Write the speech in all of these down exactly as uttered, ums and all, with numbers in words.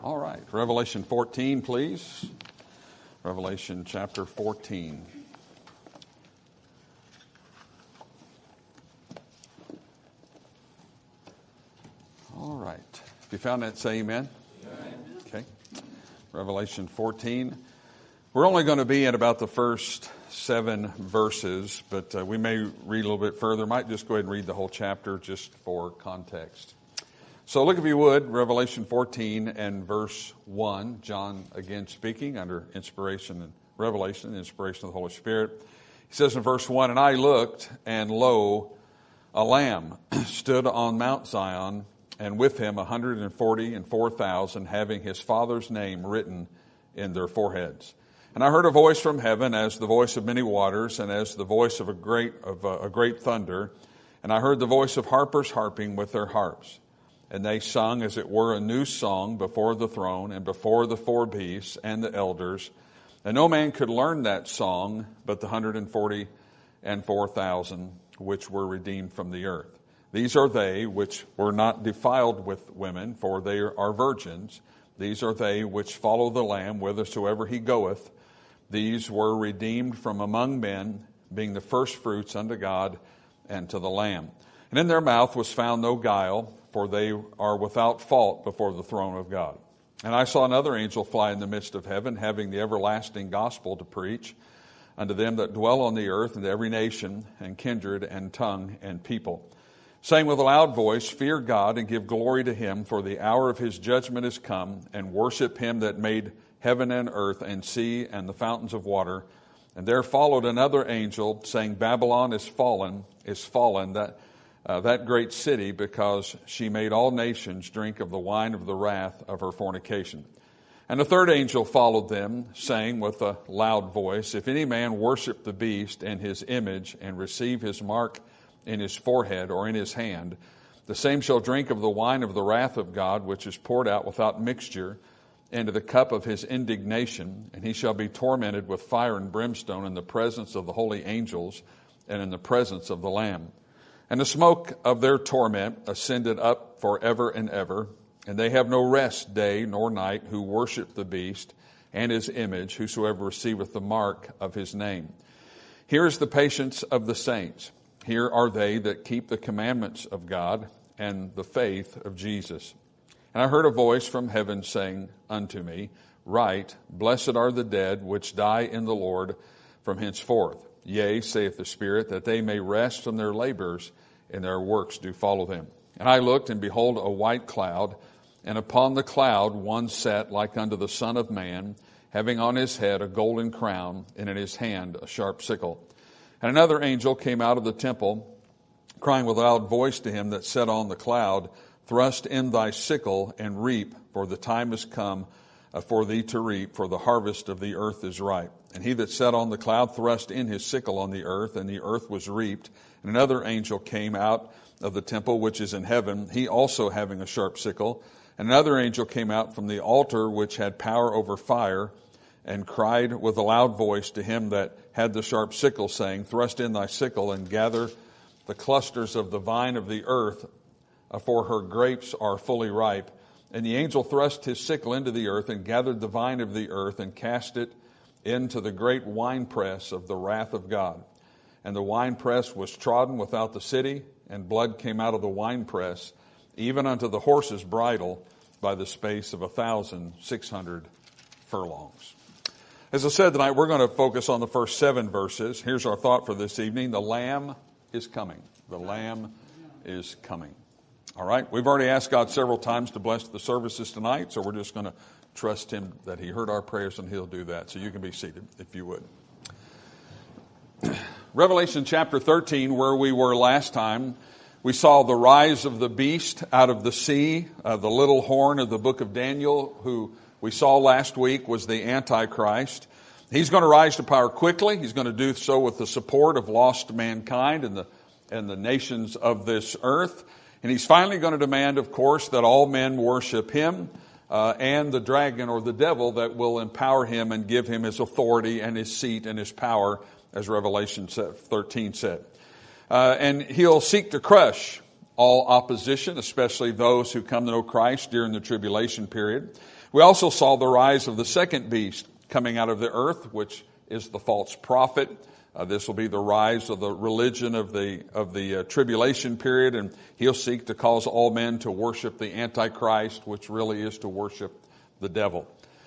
All right, Revelation fourteen, please. Revelation chapter fourteen. All right. If you found that, say amen. Amen. Okay. Revelation fourteen. We're only going to be at about the first seven verses, but uh, we may read a little bit further. Might just go ahead and read the whole chapter just for context. So look, if you would, Revelation fourteen and verse one. John again speaking under inspiration and revelation, inspiration of the Holy Spirit. He says in verse one, "And I looked, and lo, a lamb stood on Mount Zion, and with him a hundred and forty and four thousand, having his Father's name written in their foreheads. And I heard a voice from heaven, as the voice of many waters, and as the voice of a great of a, a great thunder. And I heard the voice of harpers harping with their harps. And they sung, as it were, a new song before the throne and before the four beasts and the elders. And no man could learn that song but the hundred and forty and four thousand which were redeemed from the earth. These are they which were not defiled with women, for they are virgins. These are they which follow the Lamb whithersoever he goeth. These were redeemed from among men, being the firstfruits unto God and to the Lamb. And in their mouth was found no guile, for they are without fault before the throne of God. And I saw another angel fly in the midst of heaven, having the everlasting gospel to preach unto them that dwell on the earth, and to every nation and kindred and tongue and people, saying with a loud voice, Fear God and give glory to him, for the hour of his judgment is come, and worship him that made heaven and earth and sea and the fountains of water. And there followed another angel, saying, Babylon is fallen, is fallen, that Uh, that great city, because she made all nations drink of the wine of the wrath of her fornication. And a third angel followed them, saying with a loud voice, If any man worship the beast and his image, and receive his mark in his forehead or in his hand, the same shall drink of the wine of the wrath of God, which is poured out without mixture into the cup of his indignation, and he shall be tormented with fire and brimstone in the presence of the holy angels and in the presence of the Lamb. And the smoke of their torment ascended up forever and ever. And they have no rest day nor night who worship the beast and his image, whosoever receiveth the mark of his name. Here is the patience of the saints. Here are they that keep the commandments of God and the faith of Jesus. And I heard a voice from heaven saying unto me, Write, Blessed are the dead which die in the Lord from henceforth. Yea, saith the Spirit, that they may rest from their labors, and their works do follow them. And I looked, and behold, a white cloud, and upon the cloud one sat like unto the Son of Man, having on his head a golden crown, and in his hand a sharp sickle. And another angel came out of the temple, crying with a loud voice to him that sat on the cloud, Thrust in thy sickle, and reap, for the time is come for thee to reap, for the harvest of the earth is ripe. And he that sat on the cloud thrust in his sickle on the earth, and the earth was reaped. And another angel came out of the temple which is in heaven, he also having a sharp sickle. And another angel came out from the altar which had power over fire, and cried with a loud voice to him that had the sharp sickle, saying, Thrust in thy sickle, and gather the clusters of the vine of the earth, for her grapes are fully ripe. And the angel thrust his sickle into the earth, and gathered the vine of the earth, and cast it into the great winepress of the wrath of God. And the winepress was trodden without the city, and blood came out of the winepress, even unto the horse's bridle, by the space of a thousand six hundred furlongs. As I said tonight, we're going to focus on the first seven verses. Here's our thought for this evening. The Lamb is coming. The Lamb is coming. All right, we've already asked God several times to bless the services tonight, so we're just going to trust him that he heard our prayers and he'll do that. So you can be seated if you would. Revelation chapter thirteen, where we were last time, we saw the rise of the beast out of the sea, uh, the little horn of the book of Daniel, who we saw last week was the Antichrist. He's going to rise to power quickly. He's going to do so with the support of lost mankind and the, and the nations of this earth. And he's finally going to demand, of course, that all men worship him uh, and the dragon or the devil that will empower him and give him his authority and his seat and his power, as Revelation thirteen said. Uh, and he'll seek to crush all opposition, especially those who come to know Christ during the tribulation period. We also saw the rise of the second beast coming out of the earth, which is the false prophet. Uh, this will be the rise of the religion of the of the uh, tribulation period, and he'll seek to cause all men to worship the Antichrist, which really is to worship the devil.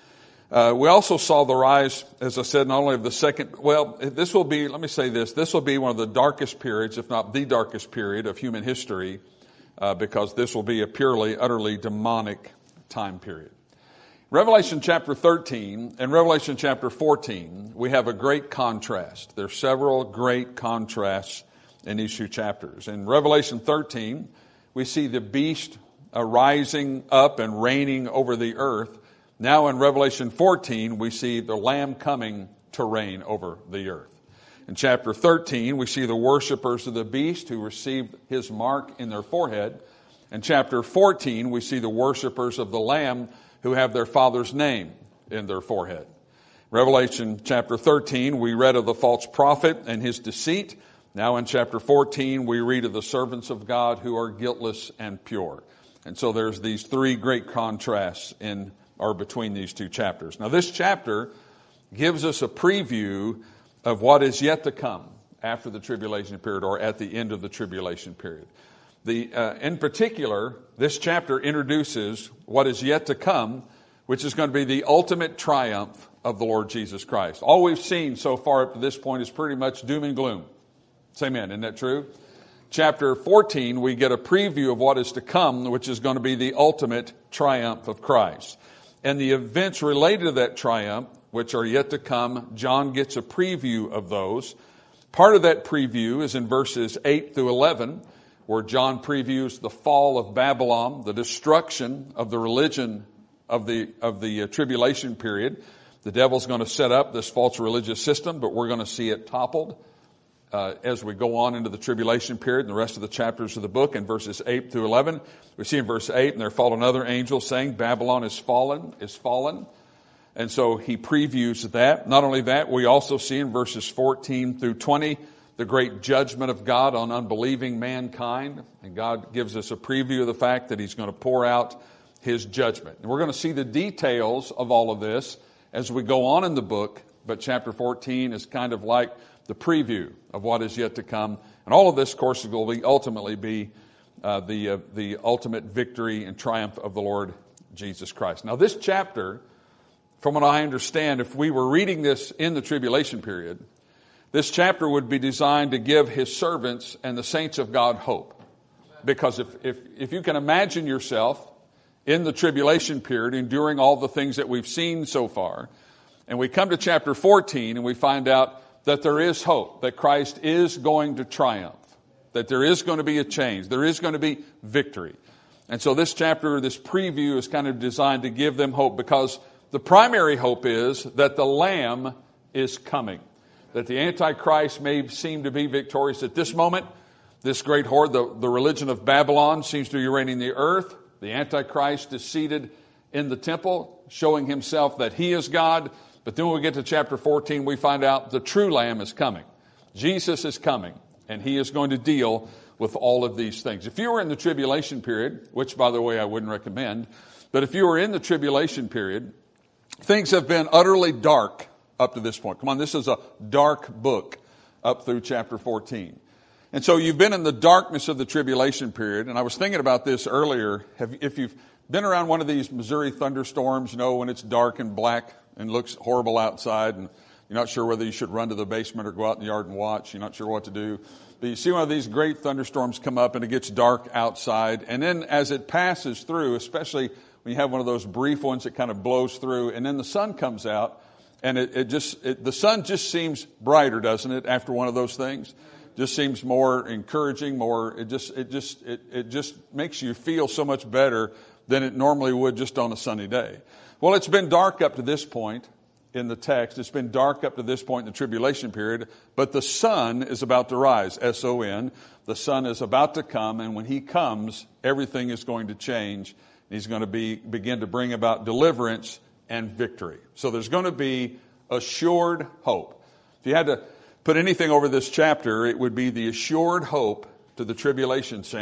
Uh, we also saw the rise, as I said, not only of the second, well, this will be, let me say this, this will be one of the darkest periods, if not the darkest period of human history, uh, because this will be a purely, utterly demonic time period. Revelation chapter thirteen and Revelation chapter fourteen, we have a great contrast. There are several great contrasts in these two chapters. In Revelation thirteen, we see the beast uh, rising up and reigning over the earth. Now in Revelation fourteen, we see the Lamb coming to reign over the earth. In chapter thirteen, we see the worshipers of the beast who received his mark in their forehead. In chapter fourteen, we see the worshipers of the Lamb who have their Father's name in their forehead. Revelation chapter thirteen, we read of the false prophet and his deceit. Now in chapter fourteen, we read of the servants of God who are guiltless and pure. And so there's these three great contrasts in or between these two chapters. Now this chapter gives us a preview of what is yet to come after the tribulation period or at the end of the tribulation period. The, uh, in particular, this chapter introduces what is yet to come, which is going to be the ultimate triumph of the Lord Jesus Christ. All we've seen so far up to this point is pretty much doom and gloom. Say amen. Isn't that true? Chapter fourteen, we get a preview of what is to come, which is going to be the ultimate triumph of Christ. And the events related to that triumph, which are yet to come, John gets a preview of those. Part of that preview is in verses eight through eleven, where John previews the fall of Babylon, the destruction of the religion of the of the uh, tribulation period. The devil's going to set up this false religious system, but we're going to see it toppled uh, as we go on into the tribulation period and the rest of the chapters of the book. In verses eight through eleven, we see in verse eight, and there followed another angel saying, Babylon is fallen, is fallen. And so he previews that. Not only that, we also see in verses fourteen through twenty, the great judgment of God on unbelieving mankind. And God gives us a preview of the fact that he's going to pour out his judgment. And we're going to see the details of all of this as we go on in the book. But chapter fourteen is kind of like the preview of what is yet to come. And all of this, of course, will be ultimately be uh, the, uh, the ultimate victory and triumph of the Lord Jesus Christ. Now this chapter, from what I understand, if we were reading this in the tribulation period, this chapter would be designed to give his servants and the saints of God hope. Because if, if, if you can imagine yourself in the tribulation period, enduring all the things that we've seen so far, and we come to chapter fourteen and we find out that there is hope, that Christ is going to triumph, that there is going to be a change, there is going to be victory. And so this chapter, this preview is kind of designed to give them hope, because the primary hope is that the Lamb is coming. That the Antichrist may seem to be victorious at this moment. This great horde, the, the religion of Babylon, seems to be reigning the earth. The Antichrist is seated in the temple, showing himself that he is God. But then when we get to chapter fourteen, we find out the true Lamb is coming. Jesus is coming, and he is going to deal with all of these things. If you were in the tribulation period, which, by the way, I wouldn't recommend, but if you were in the tribulation period, things have been utterly dark up to this point. Come on, this is a dark book up through chapter fourteen. And so you've been in the darkness of the tribulation period. And I was thinking about this earlier. Have, if you've been around one of these Missouri thunderstorms, you know, when it's dark and black and looks horrible outside, and you're not sure whether you should run to the basement or go out in the yard and watch. You're not sure what to do. But you see one of these great thunderstorms come up and it gets dark outside. And then as it passes through, especially when you have one of those brief ones that kind of blows through, and then the sun comes out, and it, it just, it, the sun just seems brighter, doesn't it, after one of those things? Just seems more encouraging, more, it just, it just, it, it just makes you feel so much better than it normally would just on a sunny day. Well, it's been dark up to this point in the text. It's been dark up to this point in the tribulation period, but the sun is about to rise, S O N. The sun is about to come, and when he comes, everything is going to change. He's going to be, begin to bring about deliverance and victory. So there's going to be assured hope. If you had to put anything over this chapter, it would be the assured hope to the tribulation saints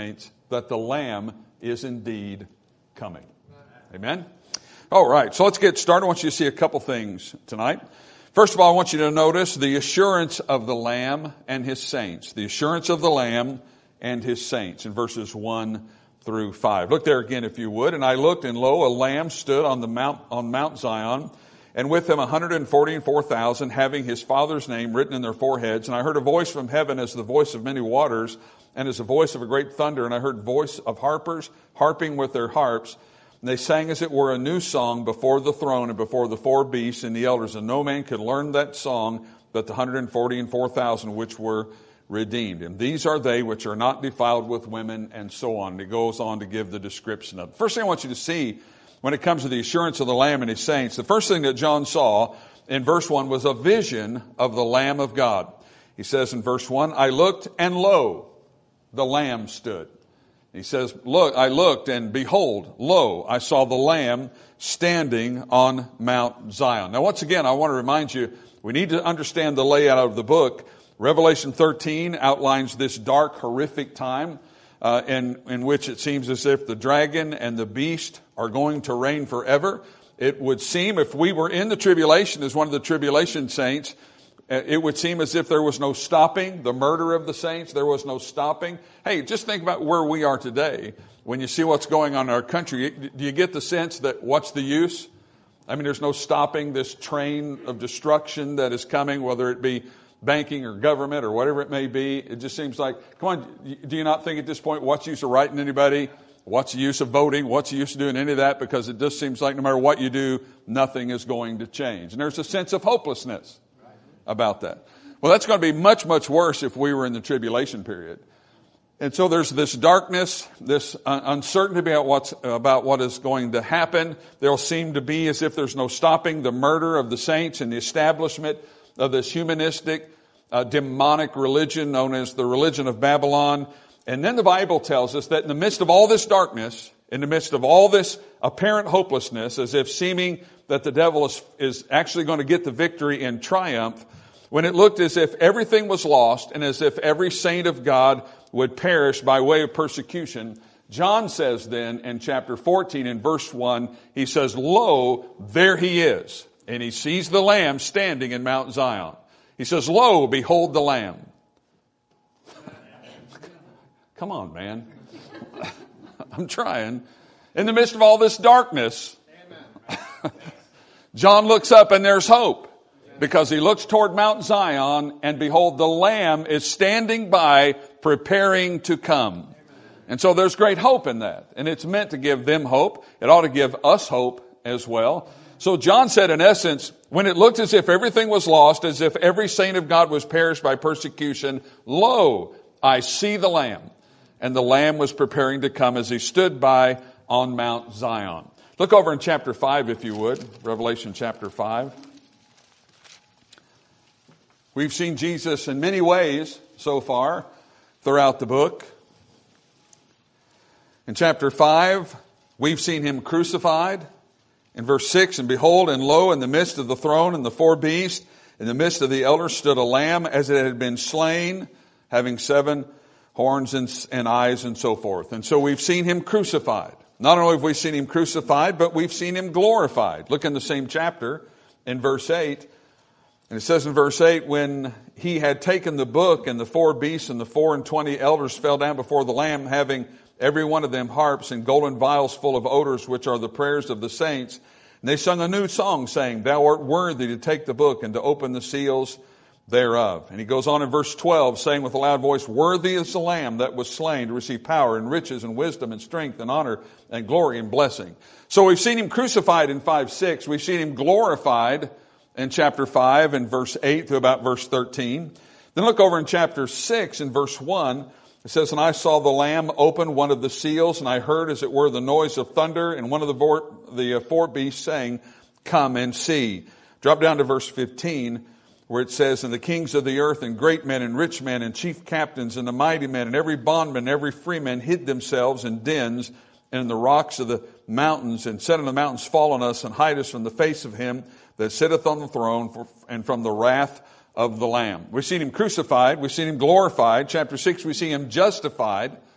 that the Lamb is indeed coming. Amen? All right, so let's get started. I want you to see a couple things tonight. First of all, I want you to notice the assurance of the Lamb and His saints. The assurance of the Lamb and His saints in verses one through five. Look there again if you would. And I looked, and lo, a Lamb stood on the mount on Mount Zion, and with him one hundred forty and four thousand, having His Father's name written in their foreheads. And I heard a voice from heaven as the voice of many waters, and as the voice of a great thunder. And I heard voice of harpers harping with their harps. And they sang as it were a new song before the throne and before the four beasts and the elders. And no man could learn that song but the one hundred forty and four thousand which were redeemed. And these are they which are not defiled with women, and so on. And it goes on to give the description of it. First thing I want you to see when it comes to the assurance of the Lamb and His saints, the first thing that John saw in verse one was a vision of the Lamb of God. He says in verse one, I looked, and lo, the Lamb stood. He says, look, I looked, and behold, lo, I saw the Lamb standing on Mount Zion. Now, once again, I want to remind you, we need to understand the layout of the book. Revelation thirteen outlines this dark, horrific time uh, in, in which it seems as if the dragon and the beast are going to reign forever. It would seem, if we were in the tribulation as one of the tribulation saints, it would seem as if there was no stopping the murder of the saints. There was no stopping. Hey, just think about where we are today. When you see what's going on in our country, do you get the sense that what's the use? I mean, there's no stopping this train of destruction that is coming, whether it be banking or government or whatever it may be. It just seems like, come on, do you not think at this point, what's the use of writing anybody? What's the use of voting? What's the use of doing any of that? Because it just seems like no matter what you do, nothing is going to change. And there's a sense of hopelessness about that. Well, that's going to be much, much worse if we were in the tribulation period. And so there's this darkness, this uncertainty about what's, about what is going to happen. There'll seem to be as if there's no stopping the murder of the saints and the establishment of this humanistic, uh, demonic religion known as the religion of Babylon. And then the Bible tells us that in the midst of all this darkness, in the midst of all this apparent hopelessness, as if seeming that the devil is, is actually going to get the victory and triumph, when it looked as if everything was lost and as if every saint of God would perish by way of persecution, John says then in chapter fourteen in verse one, he says, lo, there He is. And he sees the Lamb standing in Mount Zion. He says, lo, behold the Lamb. Come on, man. I'm trying. In the midst of all this darkness, John looks up and there's hope. Because he looks toward Mount Zion, and behold, the Lamb is standing by, preparing to come. And so there's great hope in that. And it's meant to give them hope. It ought to give us hope as well. So John said, in essence, when it looked as if everything was lost, as if every saint of God was perished by persecution, lo, I see the Lamb. And the Lamb was preparing to come as He stood by on Mount Zion. Look over in chapter five, if you would. Revelation chapter five. We've seen Jesus in many ways so far throughout the book. In chapter five, we've seen Him crucified. In verse six, and behold, and lo, in the midst of the throne and the four beasts, in the midst of the elders stood a lamb as it had been slain, having seven horns and, and eyes and so forth. And so we've seen Him crucified. Not only have we seen Him crucified, but we've seen Him glorified. Look in the same chapter in verse eight. And it says in verse eight, when He had taken the book, and the four beasts and the four and twenty elders fell down before the Lamb, having every one of them harps and golden vials full of odors, which are the prayers of the saints. And they sung a new song, saying, Thou art worthy to take the book and to open the seals thereof. And he goes on in verse twelve, saying with a loud voice, Worthy is the Lamb that was slain to receive power and riches and wisdom and strength and honor and glory and blessing. So we've seen Him crucified in five six. We've seen Him glorified in chapter five and verse eight to about verse thirteen. Then look over in chapter six and verse one. It says, And I saw the Lamb open one of the seals, and I heard as it were the noise of thunder, and one of the, vor- the uh, four beasts saying, Come and see. Drop down to verse fifteen, where it says, And the kings of the earth, and great men, and rich men, and chief captains, and the mighty men, and every bondman, and every freeman hid themselves in dens, and in the rocks of the mountains, and said on the mountains, Fall on us, and hide us from the face of Him that sitteth on the throne, for, and from the wrath of the Lamb. We've seen Him crucified. We've seen Him glorified. Chapter six, we see Him justified.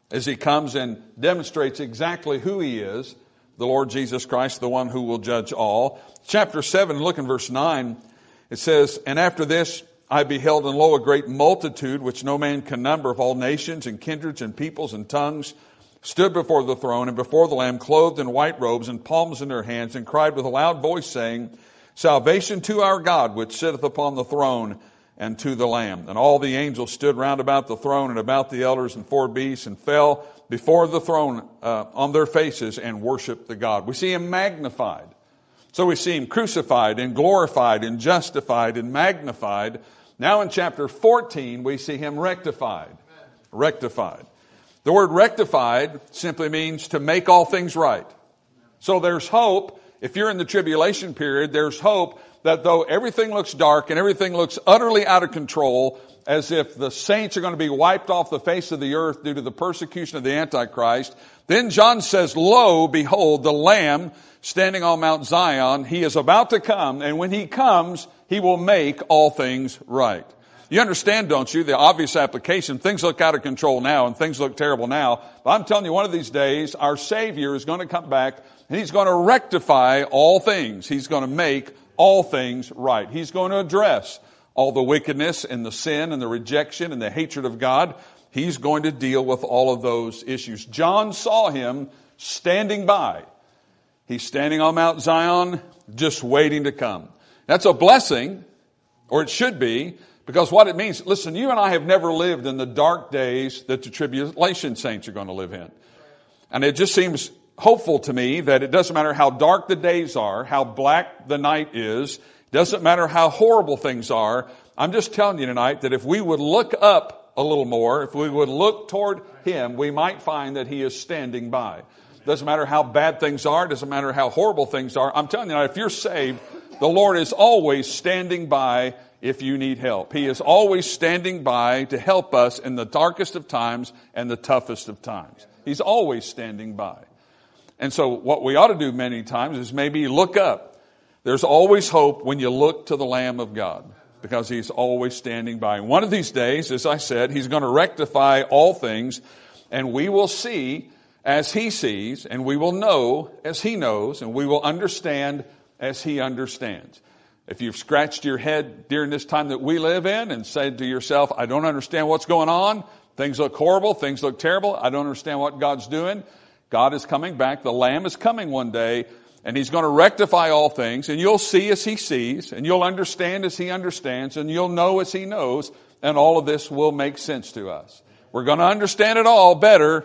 as he comes and demonstrates exactly who he is, the Lord Jesus Christ, the one who will judge all. Chapter seven, look in verse nine, it says, "And after this I beheld, and lo, a great multitude, which no man can number, of all nations and kindreds and peoples and tongues, stood before the throne and before the Lamb, clothed in white robes and palms in their hands, and cried with a loud voice, saying, Salvation to our God, which sitteth upon the throne, and to the Lamb. And all the angels stood round about the throne and about the elders and four beasts, and fell before the throne uh, on their faces and worshiped the God." We see him magnified. So we see him crucified and glorified and justified and magnified. Now in chapter fourteen, we see him rectified. Amen. Rectified. The word rectified simply means to make all things right. So there's hope. If you're in the tribulation period, there's hope that though everything looks dark and everything looks utterly out of control, as if the saints are going to be wiped off the face of the earth due to the persecution of the Antichrist, then John says, "Lo, behold, the Lamb standing on Mount Zion. He is about to come, and when he comes, he will make all things right." You understand, don't you, the obvious application? Things look out of control now, and things look terrible now. But I'm telling you, one of these days, our Savior is going to come back, and he's going to rectify all things. He's going to make all things right. He's going to address all the wickedness and the sin and the rejection and the hatred of God. He's going to deal with all of those issues. John saw him standing by. He's standing on Mount Zion, just waiting to come. That's a blessing, or it should be, because what it means, listen, you and I have never lived in the dark days that the tribulation saints are going to live in. And it just seems hopeful to me that it doesn't matter how dark the days are, how black the night is, doesn't matter how horrible things are. I'm just telling you tonight that if we would look up a little more, if we would look toward him, we might find that he is standing by. Doesn't matter how bad things are, doesn't matter how horrible things are. I'm telling you, if you're saved, the Lord is always standing by if you need help. He is always standing by to help us in the darkest of times and the toughest of times. He's always standing by. And so what we ought to do many times is maybe look up. There's always hope when you look to the Lamb of God, because he's always standing by. One of these days, as I said, he's going to rectify all things, and we will see as he sees, and we will know as he knows, and we will understand as he understands. If you've scratched your head during this time that we live in and said to yourself, I don't understand what's going on, things look horrible, things look terrible, I don't understand what God's doing, God is coming back, the Lamb is coming one day, and he's going to rectify all things, and you'll see as he sees, and you'll understand as he understands, and you'll know as he knows, and all of this will make sense to us. We're going to understand it all better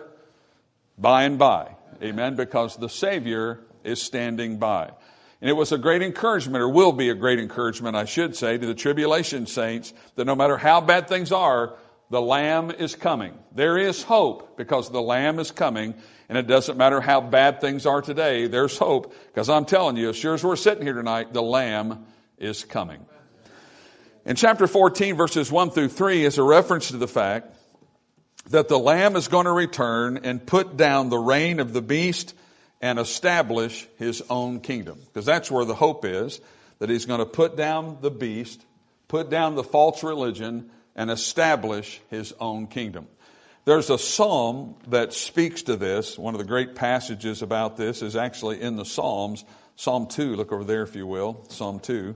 by and by. Amen. Because the Savior is standing by. And it was a great encouragement, or will be a great encouragement, I should say, to the tribulation saints, that no matter how bad things are, the Lamb is coming. There is hope because the Lamb is coming. And it doesn't matter how bad things are today, there's hope. Because I'm telling you, as sure as we're sitting here tonight, the Lamb is coming. In chapter fourteen, verses one through three, is a reference to the fact that the Lamb is going to return and put down the reign of the beast and establish his own kingdom. Because that's where the hope is, that he's going to put down the beast, put down the false religion, and establish his own kingdom. There's a psalm that speaks to this. One of the great passages about this is actually in the Psalms. Psalm two, look over there if you will, Psalm two.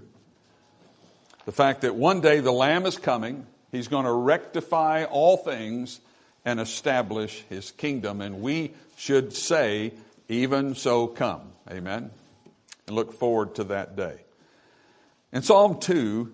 The fact that one day the Lamb is coming, he's going to rectify all things and establish his kingdom. And we should say, even so come. Amen. And look forward to that day. In Psalm two,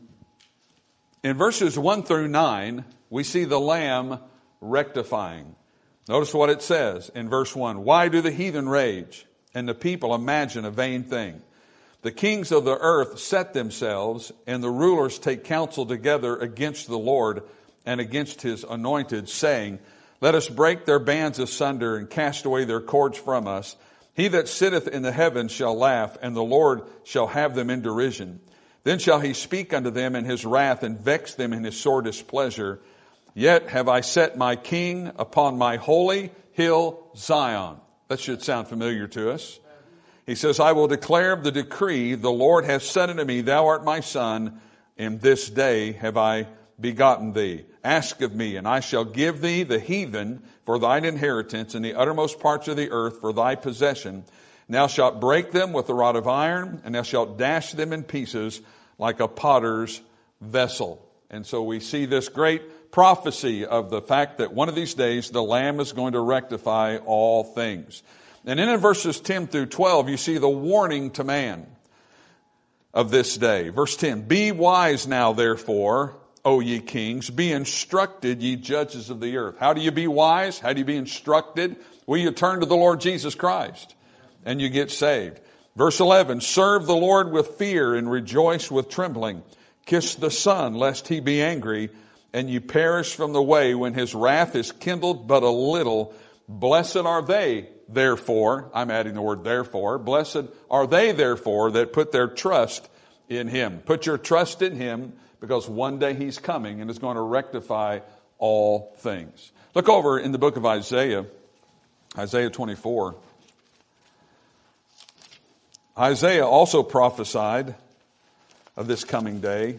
in verses one through nine, we see the Lamb rectifying. Notice what it says in verse one. Why do the heathen rage and the people imagine a vain thing? The kings of the earth set themselves, and the rulers take counsel together against the Lord and against his anointed, saying, Let us break their bands asunder and cast away their cords from us. He that sitteth in the heavens shall laugh, and the Lord shall have them in derision. Then shall he speak unto them in his wrath, and vex them in his sore displeasure. Yet have I set my king upon my holy hill Zion. That should sound familiar to us. He says, I will declare the decree, the Lord hath said unto me, Thou art my son, and this day have I begotten thee. Ask of me, and I shall give thee the heathen for thine inheritance, and the uttermost parts of the earth for thy possession. And thou shalt break them with the rod of iron, and thou shalt dash them in pieces like a potter's vessel. And so we see this great prophecy of the fact that one of these days the Lamb is going to rectify all things. And then in verses ten through twelve, you see the warning to man of this day. Verse ten, be wise now, therefore, O ye kings, be instructed, ye judges of the earth. How do you be wise? How do you be instructed? Well, you turn to the Lord Jesus Christ and you get saved. Verse eleven, serve the Lord with fear and rejoice with trembling. Kiss the Son, lest he be angry, and you perish from the way when his wrath is kindled but a little. Blessed are they, therefore, I'm adding the word therefore, blessed are they, therefore, that put their trust in him. Put your trust in him, because one day he's coming and is going to rectify all things. Look over in the book of Isaiah, Isaiah twenty-four. Isaiah also prophesied of this coming day.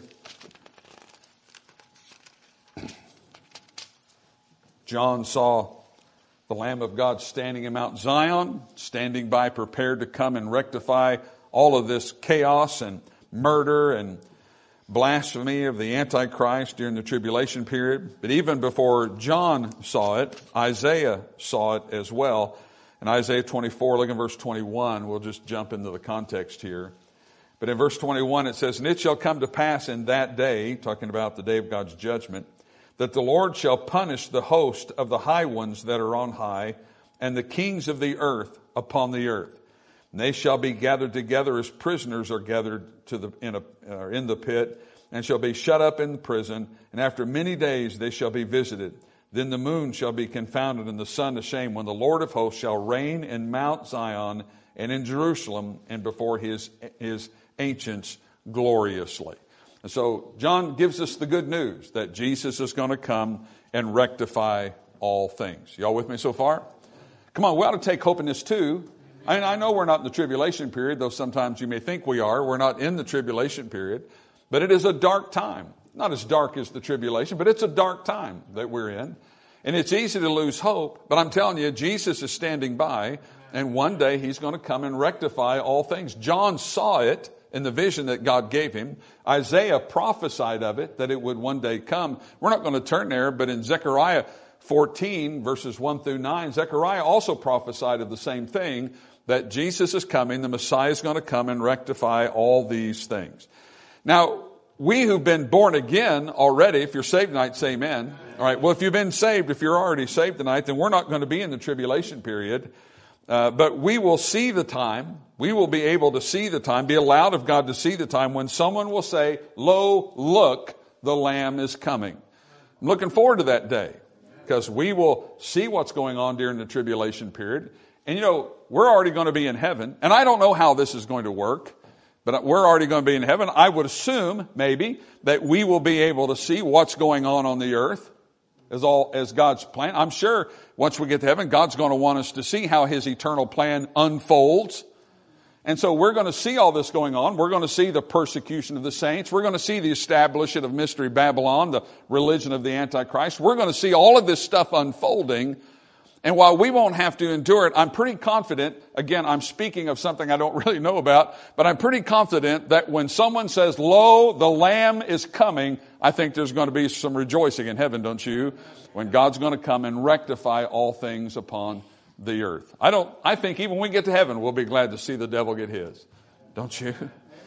John saw the Lamb of God standing in Mount Zion, standing by prepared to come and rectify all of this chaos and murder and blasphemy of the Antichrist during the tribulation period. But even before John saw it, Isaiah saw it as well. In Isaiah twenty-four, look at verse twenty-one. We'll just jump into the context here. But in verse twenty-one it says, and it shall come to pass in that day, talking about the day of God's judgment, that the Lord shall punish the host of the high ones that are on high, and the kings of the earth upon the earth. And they shall be gathered together as prisoners are gathered to the in, a, uh, in the pit, and shall be shut up in prison. And after many days they shall be visited. Then the moon shall be confounded, and the sun to shame, when the Lord of hosts shall reign in Mount Zion and in Jerusalem, and before his his ancients gloriously. And so John gives us the good news that Jesus is going to come and rectify all things. Y'all with me so far? Come on, we ought to take hope in this too. I mean, I know we're not in the tribulation period, though sometimes you may think we are. We're not in the tribulation period, but it is a dark time. Not as dark as the tribulation, but it's a dark time that we're in. And it's easy to lose hope, but I'm telling you, Jesus is standing by, and one day he's going to come and rectify all things. John saw it in the vision that God gave him. Isaiah prophesied of it, that it would one day come. We're not going to turn there, but in Zechariah fourteen, verses one through nine, Zechariah also prophesied of the same thing, that Jesus is coming, the Messiah is going to come and rectify all these things. Now, we who've been born again already, if you're saved tonight, say amen. Amen. All right, well, if you've been saved, if you're already saved tonight, then we're not going to be in the tribulation period. Uh, but we will see the time, we will be able to see the time, be allowed of God to see the time when someone will say, lo, look, the Lamb is coming. I'm looking forward to that day, because we will see what's going on during the tribulation period. And you know, we're already going to be in heaven, and I don't know how this is going to work, but we're already going to be in heaven. I would assume, maybe, that we will be able to see what's going on on the earth as all as God's plan. I'm sure once we get to heaven, God's going to want us to see how his eternal plan unfolds. And so we're going to see all this going on. We're going to see the persecution of the saints. We're going to see the establishment of Mystery Babylon, the religion of the Antichrist. We're going to see all of this stuff unfolding. And while we won't have to endure it, I'm pretty confident, again, I'm speaking of something I don't really know about, but I'm pretty confident that when someone says, lo, the Lamb is coming, I think there's going to be some rejoicing in heaven, don't you? When God's going to come and rectify all things upon the earth. I don't, I think even when we get to heaven, we'll be glad to see the devil get his. Don't you?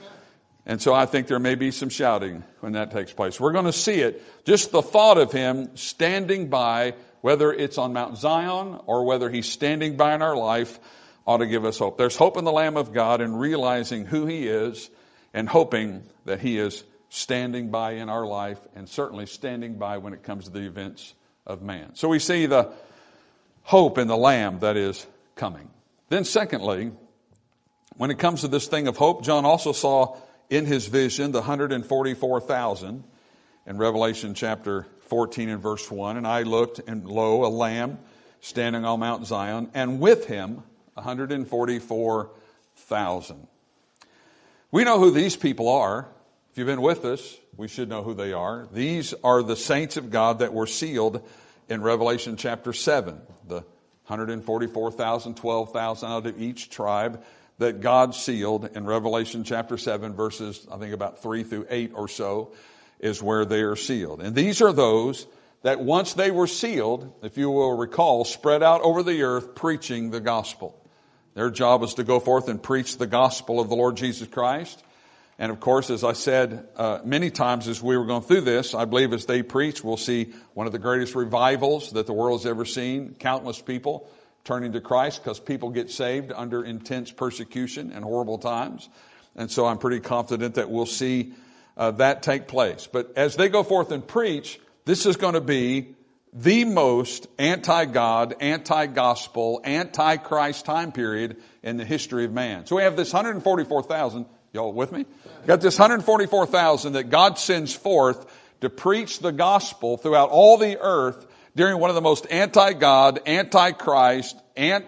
And so I think there may be some shouting when that takes place. We're going to see it. Just the thought of him standing by, whether it's on Mount Zion or whether he's standing by in our life, ought to give us hope. There's hope in the Lamb of God in realizing who he is and hoping that he is standing by in our life and certainly standing by when it comes to the events of man. So we see the hope in the Lamb that is coming. Then secondly, when it comes to this thing of hope, John also saw in his vision the one hundred forty-four thousand in Revelation chapter fourteen and verse one. And I looked, and lo, a lamb standing on Mount Zion, and with him one hundred forty-four thousand. We know who these people are. If you've been with us, we should know who they are. These are the saints of God that were sealed in Revelation chapter seven. The one hundred forty-four thousand, twelve thousand out of each tribe that God sealed in Revelation chapter seven, verses, I think about three through eight or so, is where they are sealed. And these are those that once they were sealed, if you will recall, spread out over the earth preaching the gospel. Their job is to go forth and preach the gospel of the Lord Jesus Christ. And of course, as I said uh, many times as we were going through this, I believe as they preach, we'll see one of the greatest revivals that the world has ever seen. Countless people turning to Christ because people get saved under intense persecution and horrible times. And so I'm pretty confident that we'll see uh, that take place. But as they go forth and preach, this is going to be the most anti-God, anti-gospel, anti-Christ time period in the history of man. So we have this one hundred forty-four thousand. Y'all with me? We got this one hundred forty-four thousand that God sends forth to preach the gospel throughout all the earth during one of the most anti-God, anti-Christ,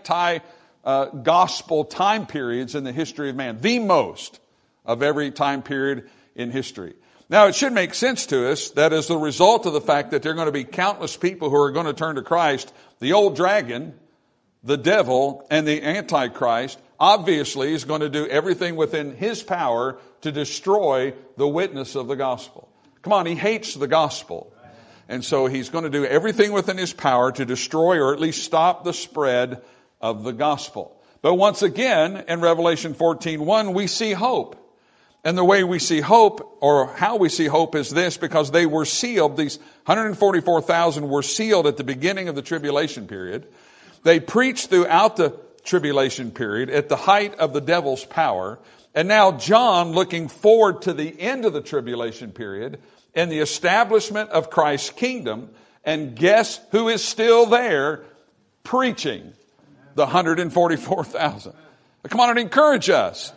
anti-gospel time periods in the history of man. The most of every time period in history. Now, it should make sense to us that as a result of the fact that there are going to be countless people who are going to turn to Christ, the old dragon, the devil, and the Antichrist obviously is going to do everything within his power to destroy the witness of the gospel. Come on, he hates the gospel. And so he's going to do everything within his power to destroy or at least stop the spread of the gospel. But once again, in Revelation fourteen one, we see hope. And the way we see hope, or how we see hope, is this: because they were sealed, these one hundred forty-four thousand were sealed at the beginning of the tribulation period. They preached throughout the tribulation period at the height of the devil's power. And now John, looking forward to the end of the tribulation period and the establishment of Christ's kingdom, and guess who is still there preaching? The one hundred forty-four thousand. Come on and encourage us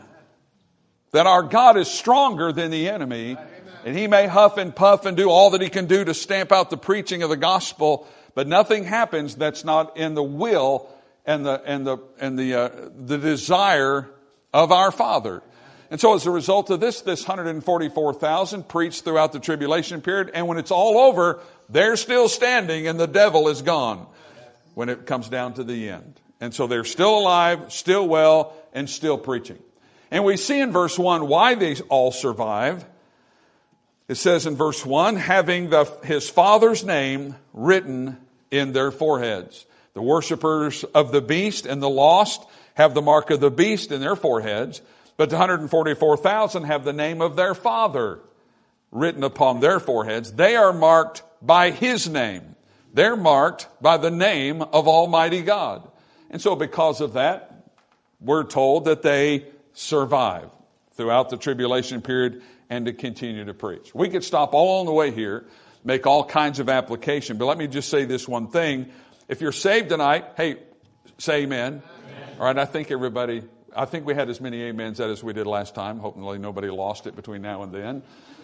that our God is stronger than the enemy, and he may huff and puff and do all that he can do to stamp out the preaching of the gospel, but nothing happens that's not in the will and the and the and the uh, the desire of our Father. And so as a result of this, this one hundred forty-four thousand preached throughout the tribulation period, and when it's all over, they're still standing and the devil is gone when it comes down to the end. And so they're still alive, still well, and still preaching. And we see in verse one why they all survive. It says in verse one, having the, his Father's name written in their foreheads. The worshipers of the beast and the lost have the mark of the beast in their foreheads, but the one hundred forty-four thousand have the name of their Father written upon their foreheads. They are marked by his name. They're marked by the name of Almighty God. And so because of that, we're told that they survive throughout the tribulation period and to continue to preach. We could stop all along the way here, make all kinds of application, but let me just say this one thing. If you're saved tonight, hey, say amen. Amen. All right, I think everybody, I think we had as many amens as we did last time. Hopefully nobody lost it between now and then.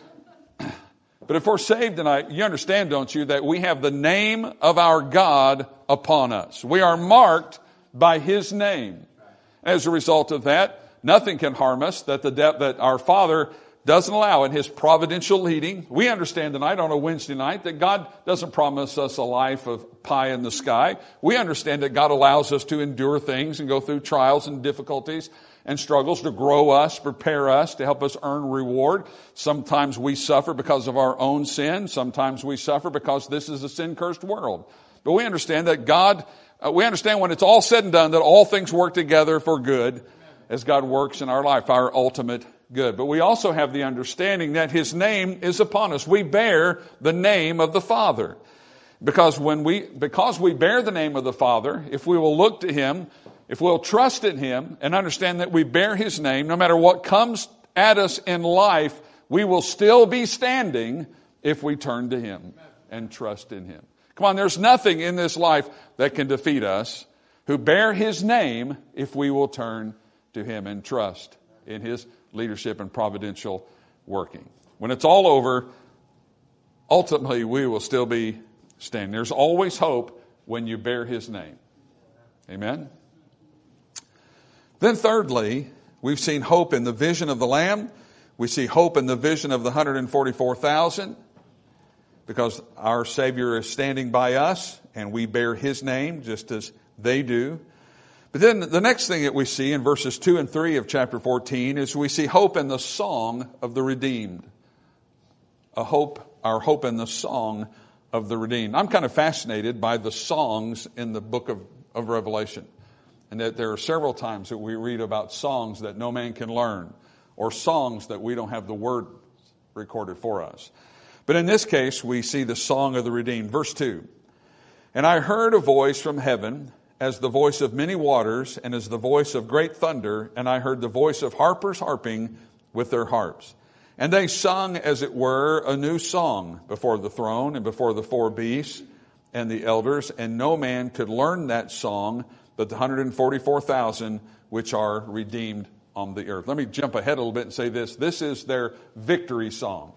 But if we're saved tonight, you understand, don't you, that we have the name of our God upon us. We are marked by his name. As a result of that, nothing can harm us that the de- that our Father doesn't allow in his providential leading. We understand tonight on a Wednesday night that God doesn't promise us a life of pie in the sky. We understand that God allows us to endure things and go through trials and difficulties and struggles to grow us, prepare us, to help us earn reward. Sometimes we suffer because of our own sin. Sometimes we suffer because this is a sin-cursed world. But we understand that God, uh, we understand when it's all said and done that all things work together for good as God works in our life, our ultimate good. But we also have the understanding that his name is upon us. We bear the name of the Father. Because when we, because we bear the name of the Father, if we will look to him, if we'll trust in him and understand that we bear his name, no matter what comes at us in life, we will still be standing if we turn to him and trust in him. Come on, there's nothing in this life that can defeat us who bear his name if we will turn to him and trust in his leadership and providential working. When it's all over, ultimately we will still be standing. There's always hope when you bear his name. Amen? Then thirdly, we've seen hope in the vision of the Lamb. We see hope in the vision of the one hundred forty-four thousand because our Savior is standing by us and we bear His name just as they do. But then the next thing that we see in verses two and three of chapter fourteen is we see hope in the song of the redeemed. A hope, our hope in the song of the redeemed. I'm kind of fascinated by the songs in the book of, of Revelation. And that there are several times that we read about songs that no man can learn, or songs that we don't have the word recorded for us. But in this case, we see the song of the redeemed. Verse two. And I heard a voice from heaven as the voice of many waters and as the voice of great thunder. And I heard the voice of harpers harping with their harps. And they sung, as it were, a new song before the throne and before the four beasts and the elders. And no man could learn that song but the one hundred forty-four thousand which are redeemed on the earth. Let me jump ahead a little bit and say this. This is their victory song.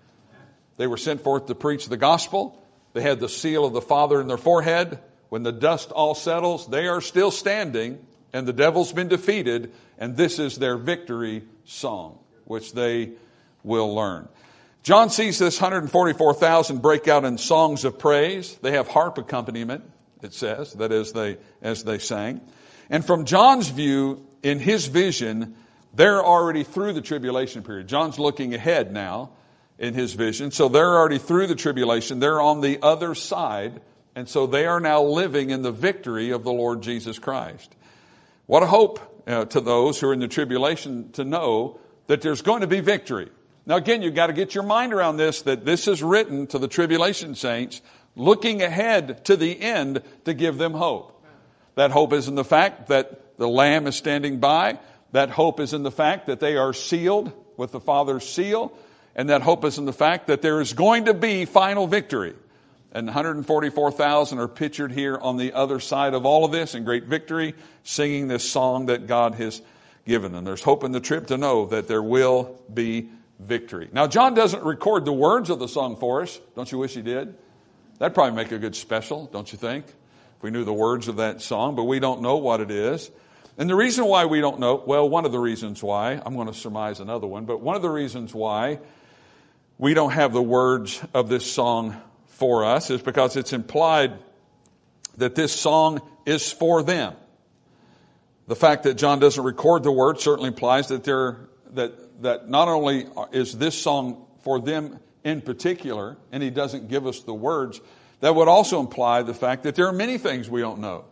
They were sent forth to preach the gospel. They had the seal of the Father in their forehead. When the dust all settles, they are still standing, and the devil's been defeated, and this is their victory song, which they will learn. John sees this one hundred forty-four thousand break out in songs of praise. They have harp accompaniment, it says, that is they as they sang. And from John's view, in his vision, they're already through the tribulation period. John's looking ahead now in his vision. So they're already through the tribulation. They're on the other side. And so they are now living in the victory of the Lord Jesus Christ. What a hope uh, to those who are in the tribulation to know that there's going to be victory. Now again, you've got to get your mind around this, that this is written to the tribulation saints, looking ahead to the end to give them hope. That hope is in the fact that the Lamb is standing by. That hope is in the fact that they are sealed with the Father's seal. And that hope is in the fact that there is going to be final victory. And one hundred forty-four thousand are pictured here on the other side of all of this in great victory, singing this song that God has given them. There's hope in the trip to know that there will be victory. Now, John doesn't record the words of the song for us. Don't you wish he did? That'd probably make a good special, don't you think? If we knew the words of that song, but we don't know what it is. And the reason why we don't know, well, one of the reasons why, I'm going to surmise another one, but one of the reasons why we don't have the words of this song for us is because it's implied that this song is for them. The fact that John doesn't record the words certainly implies that they're, that, that not only is this song for them in particular, and he doesn't give us the words, that would also imply the fact that there are many things we don't know.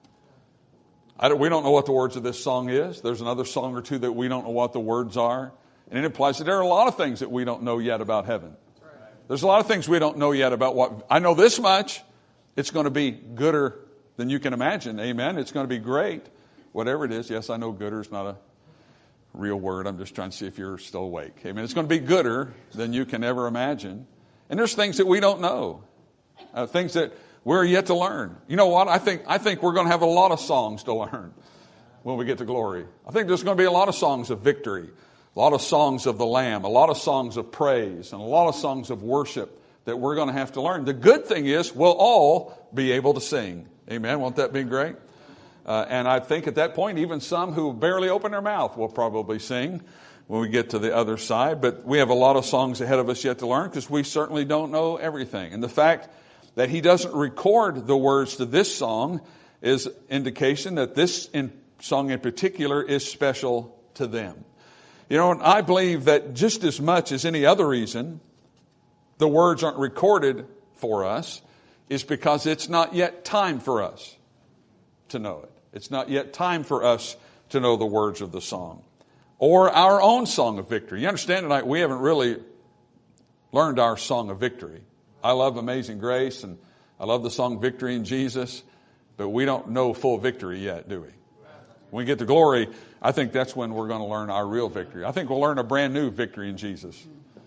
I don't, we don't know what the words of this song is. There's another song or two that we don't know what the words are. And it implies that there are a lot of things that we don't know yet about heaven. There's a lot of things we don't know yet about what, I know this much, it's going to be gooder than you can imagine. Amen. It's going to be great. Whatever it is. Yes, I know gooder is not a real word. I'm just trying to see if you're still awake. Amen. It's going to be gooder than you can ever imagine. And there's things that we don't know. Uh, things that we're yet to learn. You know what? I think, I think we're going to have a lot of songs to learn when we get to glory. I think there's going to be a lot of songs of victory. A lot of songs of the Lamb, a lot of songs of praise, and a lot of songs of worship that we're going to have to learn. The good thing is we'll all be able to sing. Amen. Won't that be great? Uh, and I think at that point, even some who barely open their mouth will probably sing when we get to the other side. But we have a lot of songs ahead of us yet to learn because we certainly don't know everything. And the fact that he doesn't record the words to this song is indication that this in, song in particular is special to them. You know, and I believe that just as much as any other reason the words aren't recorded for us is because it's not yet time for us to know it. It's not yet time for us to know the words of the song or our own song of victory. You understand tonight, we haven't really learned our song of victory. I love Amazing Grace and I love the song Victory in Jesus, but we don't know full victory yet, do we? When we get to glory, I think that's when we're going to learn our real victory. I think we'll learn a brand new victory in Jesus.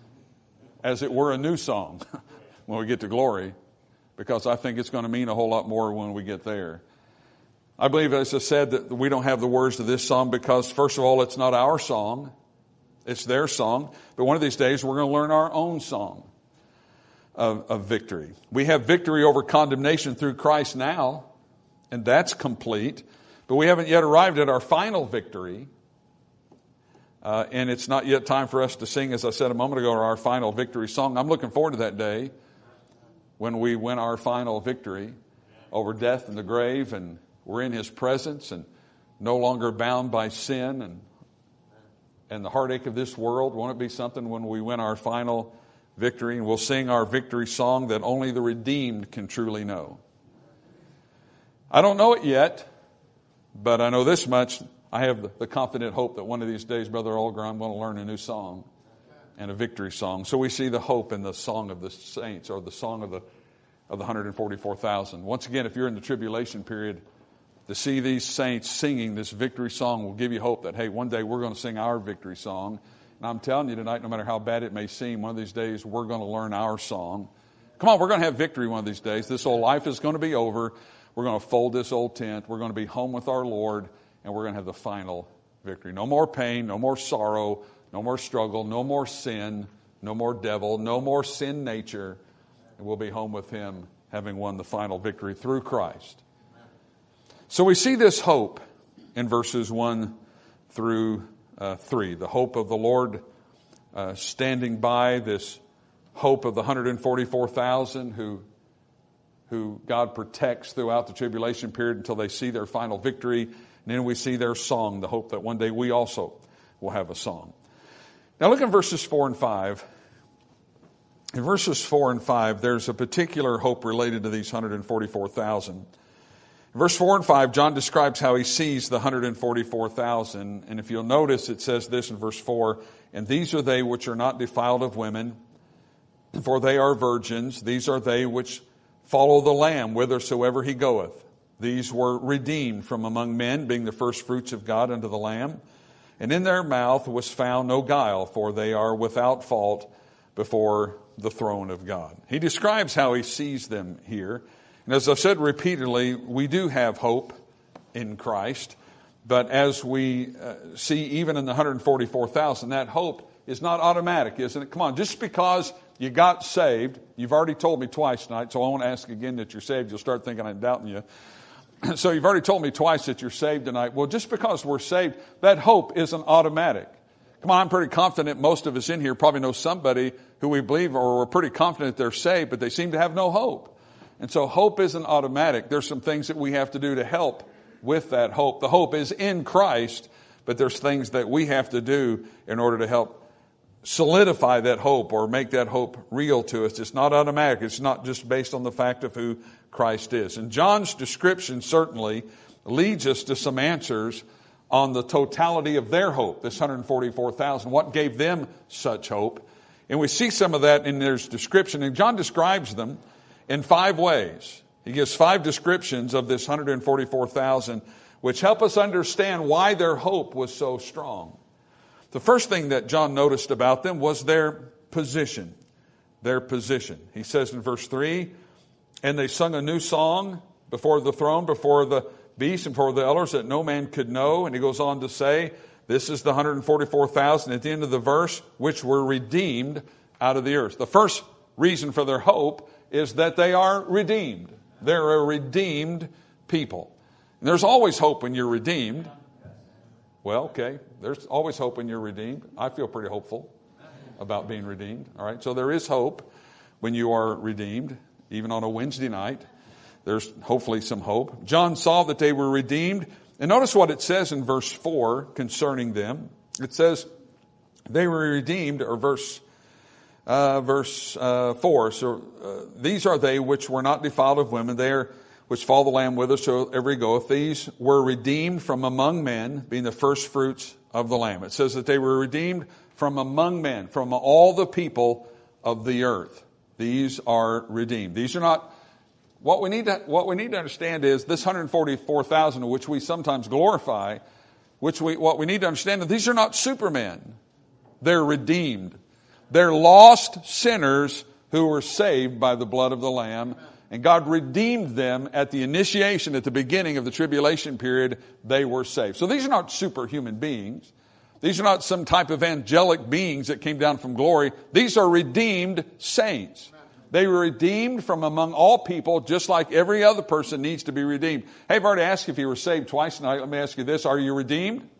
As it were a new song when we get to glory, because I think it's going to mean a whole lot more when we get there. I believe, as I said, that we don't have the words to this song because, first of all, it's not our song. It's their song. But one of these days, we're going to learn our own song of, of victory. We have victory over condemnation through Christ now, and that's complete. But we haven't yet arrived at our final victory Uh, and it's not yet time for us to sing, as I said a moment ago, our final victory song. I'm looking forward to that day when we win our final victory over death and the grave, and we're in His presence and no longer bound by sin and and the heartache of this world. Won't it be something when we win our final victory? And we'll sing our victory song that only the redeemed can truly know. I don't know it yet, but I know this much. I have the, the confident hope that one of these days, Brother Olger, I'm going to learn a new song and a victory song. So we see the hope in the song of the saints, or the song of the of the one hundred forty-four thousand. Once again, if you're in the tribulation period, to see these saints singing this victory song will give you hope that, hey, one day we're going to sing our victory song. And I'm telling you tonight, no matter how bad it may seem, one of these days we're going to learn our song. Come on, we're going to have victory one of these days. This old life is going to be over. We're going to fold this old tent. We're going to be home with our Lord, and we're going to have the final victory. No more pain, no more sorrow, no more struggle, no more sin, no more devil, no more sin nature. And we'll be home with Him, having won the final victory through Christ. So we see this hope in verses one through uh, three. The hope of the Lord uh, standing by, this hope of the one hundred forty-four thousand who who God protects throughout the tribulation period until they see their final victory. And then we see their song, the hope that one day we also will have a song. Now look in verses four and five. In verses four and five, there's a particular hope related to these one hundred forty-four thousand. In verse four and five, John describes how he sees the one hundred forty-four thousand. And if you'll notice, it says this in verse four, "And these are they which are not defiled of women, for they are virgins. These are they which follow the Lamb whithersoever He goeth. These were redeemed from among men, being the first fruits of God unto the Lamb. And in their mouth was found no guile, for they are without fault before the throne of God." He describes how he sees them here. And as I've said repeatedly, we do have hope in Christ. But as we uh, see even in the one hundred forty-four thousand, that hope is not automatic, isn't it? Come on, just because you got saved, you've already told me twice tonight, so I won't ask again that you're saved. You'll start thinking I'm doubting you. So you've already told me twice that you're saved tonight. Well, just because we're saved, that hope isn't automatic. Come on, I'm pretty confident most of us in here probably know somebody who we believe, or we're pretty confident they're saved, but they seem to have no hope. And so hope isn't automatic. There's some things that we have to do to help with that hope. The hope is in Christ, but there's things that we have to do in order to help solidify that hope or make that hope real to us. It's not automatic. It's not just based on the fact of who Christ is. And John's description certainly leads us to some answers on the totality of their hope, this one hundred forty-four thousand. What gave them such hope? And we see some of that in their description. And John describes them in five ways. He gives five descriptions of this one hundred forty-four thousand, which help us understand why their hope was so strong. The first thing that John noticed about them was their position. Their position. He says in verse three, "And they sung a new song before the throne, before the beast, and before the elders, that no man could know." And he goes on to say, this is the one hundred forty-four thousand at the end of the verse, which were redeemed out of the earth. The first reason for their hope is that they are redeemed. They're a redeemed people. And there's always hope when you're redeemed. Well, okay, there's always hope when you're redeemed. I feel pretty hopeful about being redeemed. All right, so there is hope when you are redeemed, even on a Wednesday night. There's hopefully some hope. John saw that they were redeemed. And notice what it says in verse four concerning them. It says they were redeemed, or verse Uh, verse uh, four, so uh, these are they which were not defiled of women, they are which follow the Lamb whithersoever he goeth. These were redeemed from among men, being the first fruits of the Lamb. It says that they were redeemed from among men, from all the people of the earth. These are redeemed. These are not, what we need to, what we need to understand is this one hundred forty-four thousand, which we sometimes glorify, which we, what we need to understand is these are not supermen. They're redeemed. They're lost sinners who were saved by the blood of the Lamb. And God redeemed them at the initiation, at the beginning of the tribulation period. They were saved. So these are not superhuman beings. These are not some type of angelic beings that came down from glory. These are redeemed saints. They were redeemed from among all people, just like every other person needs to be redeemed. Hey, I've already asked you if you were saved twice tonight. Let me ask you this. Are you redeemed?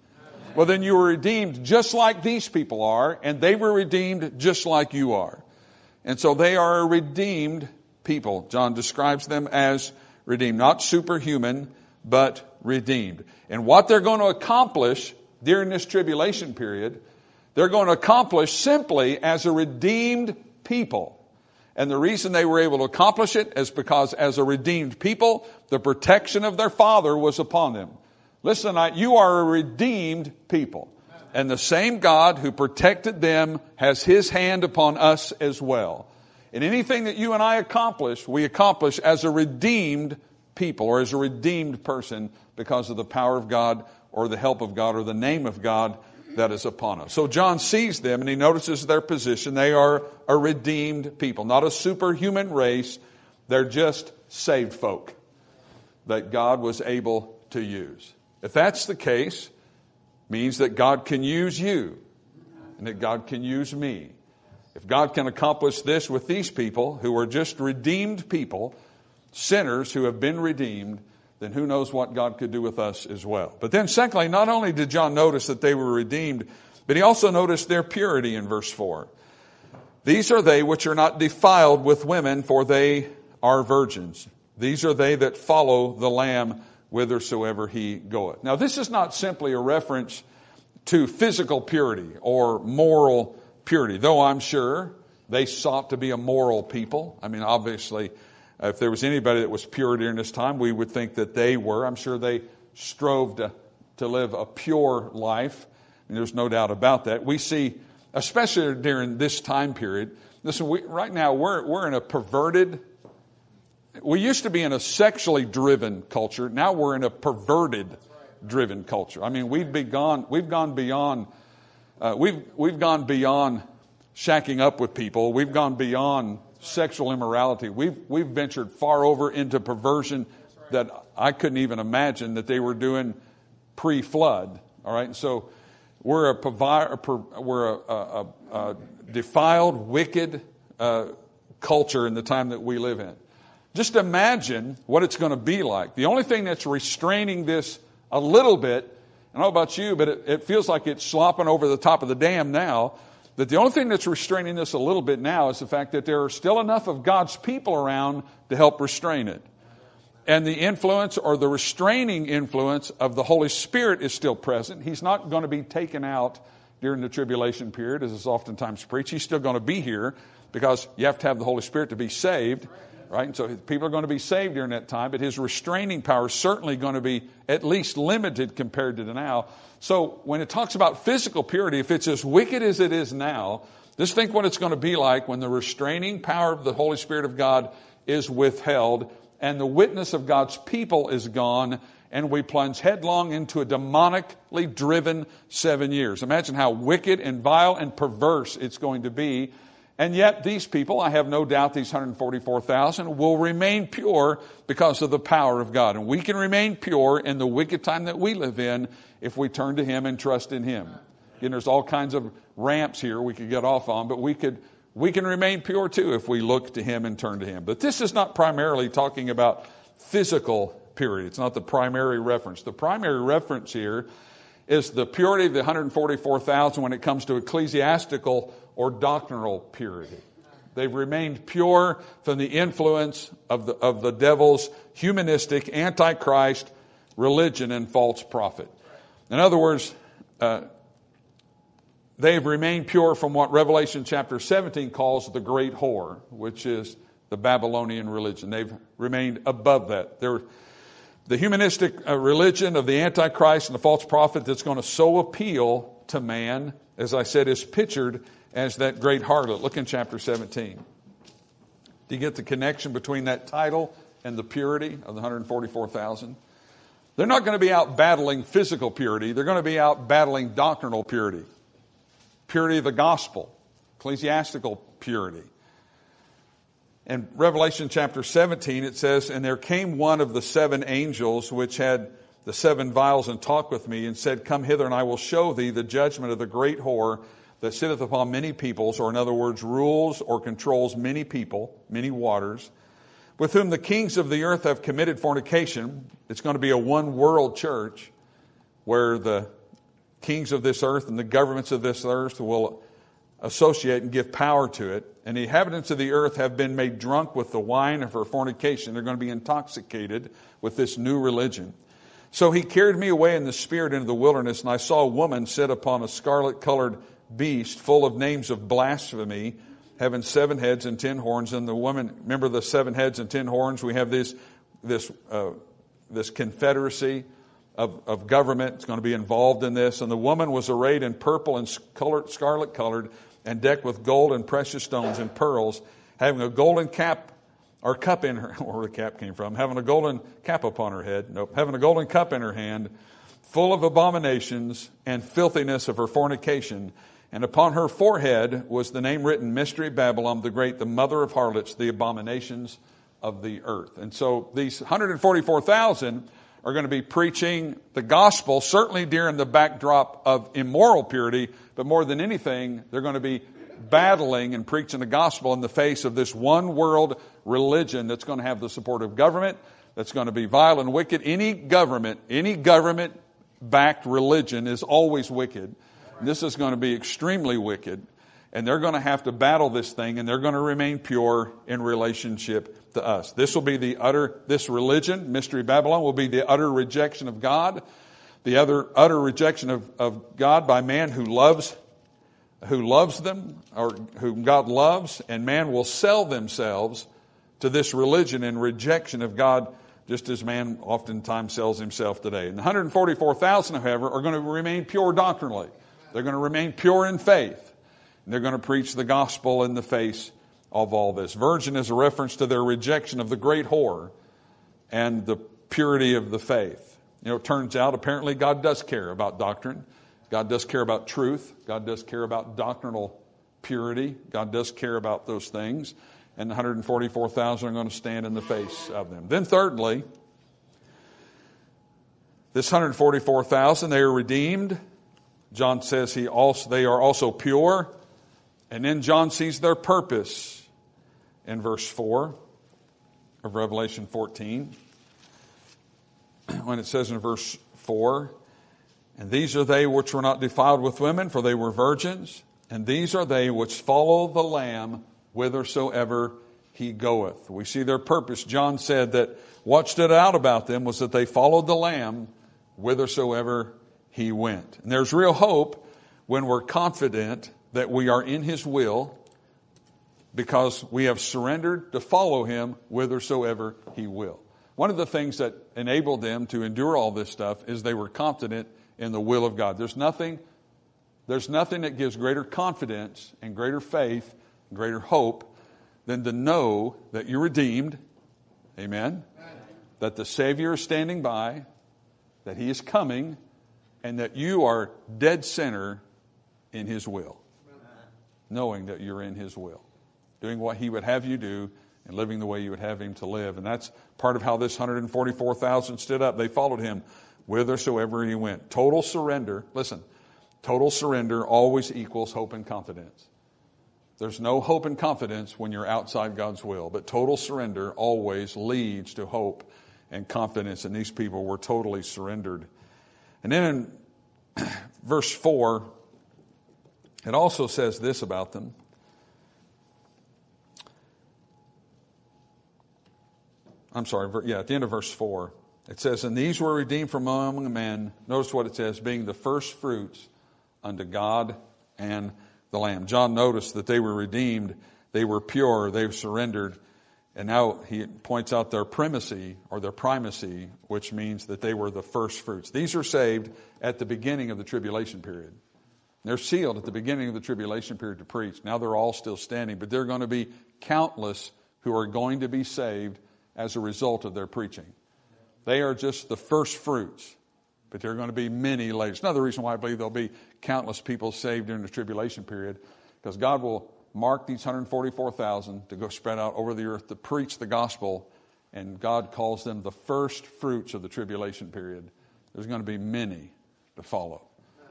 Well, then you were redeemed just like these people are, and they were redeemed just like you are. And so they are a redeemed people. John describes them as redeemed, not superhuman, but redeemed. And what they're going to accomplish during this tribulation period, they're going to accomplish simply as a redeemed people. And the reason they were able to accomplish it is because as a redeemed people, the protection of their Father was upon them. Listen tonight, you are a redeemed people. And the same God who protected them has His hand upon us as well. And anything that you and I accomplish, we accomplish as a redeemed people or as a redeemed person because of the power of God or the help of God or the name of God that is upon us. So John sees them and he notices their position. They are a redeemed people, not a superhuman race. They're just saved folk that God was able to use. If that's the case, it means that God can use you and that God can use me. If God can accomplish this with these people who are just redeemed people, sinners who have been redeemed, then who knows what God could do with us as well. But then secondly, not only did John notice that they were redeemed, but he also noticed their purity in verse four. These are they which are not defiled with women, for they are virgins. These are they that follow the Lamb whithersoever he goeth. Now, this is not simply a reference to physical purity or moral purity, though I'm sure they sought to be a moral people. I mean, obviously, if there was anybody that was pure during this time, we would think that they were. I'm sure they strove to, to live a pure life. And there's no doubt about that. We see, especially during this time period, listen, we, right now we're, we're in a perverted, we used to be in a sexually driven culture. Now we're in a perverted driven culture. I mean, we've begun, we've gone beyond, uh, we've, we've gone beyond shacking up with people. We've gone beyond sexual immorality. We've, we've ventured far over into perversion that I couldn't even imagine that they were doing pre-flood. All right. And so we're a, we're a, a, a defiled, wicked uh, culture in the time that we live in. Just imagine what it's going to be like. The only thing that's restraining this a little bit, I don't know about you, but it, it feels like it's slopping over the top of the dam now, that the only thing that's restraining this a little bit now is the fact that there are still enough of God's people around to help restrain it. And the influence or the restraining influence of the Holy Spirit is still present. He's not going to be taken out during the tribulation period, as is oftentimes preached. He's still going to be here because you have to have the Holy Spirit to be saved. Right? And so people are going to be saved during that time, but his restraining power is certainly going to be at least limited compared to now. So when it talks about physical purity, if it's as wicked as it is now, just think what it's going to be like when the restraining power of the Holy Spirit of God is withheld and the witness of God's people is gone and we plunge headlong into a demonically driven seven years. Imagine how wicked and vile and perverse it's going to be. And yet these people, I have no doubt these one hundred forty-four thousand will remain pure because of the power of God. And we can remain pure in the wicked time that we live in if we turn to Him and trust in Him. Again, there's all kinds of ramps here we could get off on, but we could we can remain pure too if we look to Him and turn to Him. But this is not primarily talking about physical purity. It's not the primary reference. The primary reference here is the purity of the one hundred forty-four thousand when it comes to ecclesiastical or doctrinal purity. They've remained pure from the influence of the, of the devil's humanistic, antichrist religion and false prophet. In other words, uh, they've remained pure from what Revelation chapter seventeen calls the great whore, which is the Babylonian religion. They've remained above that. They're the humanistic uh, religion of the Antichrist and the false prophet that's going to so appeal to man, as I said, is pictured as that great harlot. Look in chapter seventeen. Do you get the connection between that title and the purity of the one hundred forty-four thousand? They're not going to be out battling physical purity. They're going to be out battling doctrinal purity. Purity of the gospel. Ecclesiastical purity. In Revelation chapter seventeen, it says, "And there came one of the seven angels which had the seven vials and talked with me and said, Come hither and I will show thee the judgment of the great whore that sitteth upon many peoples," or in other words, rules or controls many people, many waters, "with whom the kings of the earth have committed fornication." It's going to be a one world church where the kings of this earth and the governments of this earth will associate and give power to it. And the inhabitants of the earth have been made drunk with the wine of her fornication. They're going to be intoxicated with this new religion. So he carried me away in the spirit into the wilderness, and I saw a woman sit upon a scarlet-colored beast full of names of blasphemy, having seven heads and ten horns. And the woman, remember the seven heads and ten horns? We have this this uh, this confederacy of, of government. It's going to be involved in this. And the woman was arrayed in purple and scarlet-colored, and decked with gold and precious stones and pearls, having a golden cap or cup in her, where the cap came from, having a golden cap upon her head, nope, having a golden cup in her hand, full of abominations and filthiness of her fornication. And upon her forehead was the name written, Mystery Babylon the Great, the mother of harlots, the abominations of the earth. And so these one hundred forty-four thousand are going to be preaching the gospel, certainly during the backdrop of immoral purity, but more than anything, they're going to be battling and preaching the gospel in the face of this one world religion that's going to have the support of government, that's going to be vile and wicked. Any government, any government-backed religion is always wicked. This is going to be extremely wicked, and they're going to have to battle this thing, and they're going to remain pure in relationship to us. This will be the utter, this religion, Mystery Babylon, will be the utter rejection of God, the other utter rejection of, of God by man who loves, who loves them, or whom God loves, and man will sell themselves to this religion in rejection of God, just as man oftentimes sells himself today. And the one hundred forty-four thousand, however, are going to remain pure doctrinally. They're going to remain pure in faith. And they're going to preach the gospel in the face of all this. Virgin is a reference to their rejection of the great whore and the purity of the faith. You know, it turns out apparently God does care about doctrine. God does care about truth. God does care about doctrinal purity. God does care about those things. And the one hundred forty-four thousand are going to stand in the face of them. Then thirdly, this one hundred forty-four thousand, they are redeemed. John says he also they are also pure. And then John sees their purpose in verse four of Revelation fourteen. When it says in verse four, and these are they which were not defiled with women, for they were virgins. And these are they which follow the Lamb whithersoever he goeth. We see their purpose. John said that what stood out about them was that they followed the Lamb whithersoever he went. And there's real hope when we're confident that we are in his will, because we have surrendered to follow him whithersoever he will. One of the things that enabled them to endure all this stuff is they were confident in the will of God. There's nothing, there's nothing that gives greater confidence and greater faith, and greater hope than to know that you're redeemed. Amen. That the Savior is standing by, that he is coming, and that you are dead center in his will. Knowing that you're in his will. Doing what he would have you do and living the way you would have him to live. And that's part of how this one hundred forty-four thousand stood up. They followed him whithersoever he went. Total surrender. Listen, total surrender always equals hope and confidence. There's no hope and confidence when you're outside God's will. But total surrender always leads to hope and confidence. And these people were totally surrendered. And then in verse four, it also says this about them. I'm sorry, yeah, at the end of verse four, it says, and these were redeemed from among men. Notice what it says, being the first fruits unto God and the Lamb. John noticed that they were redeemed, they were pure, they were surrendered. And now he points out their primacy or their primacy, which means that they were the first fruits. These are saved at the beginning of the tribulation period. They're sealed at the beginning of the tribulation period to preach. Now they're all still standing, but there are going to be countless who are going to be saved as a result of their preaching. They are just the first fruits, but there are going to be many later. It's another reason why I believe there'll be countless people saved during the tribulation period, because God will mark these one hundred forty-four thousand to go spread out over the earth to preach the gospel, and God calls them the first fruits of the tribulation period. There's going to be many to follow.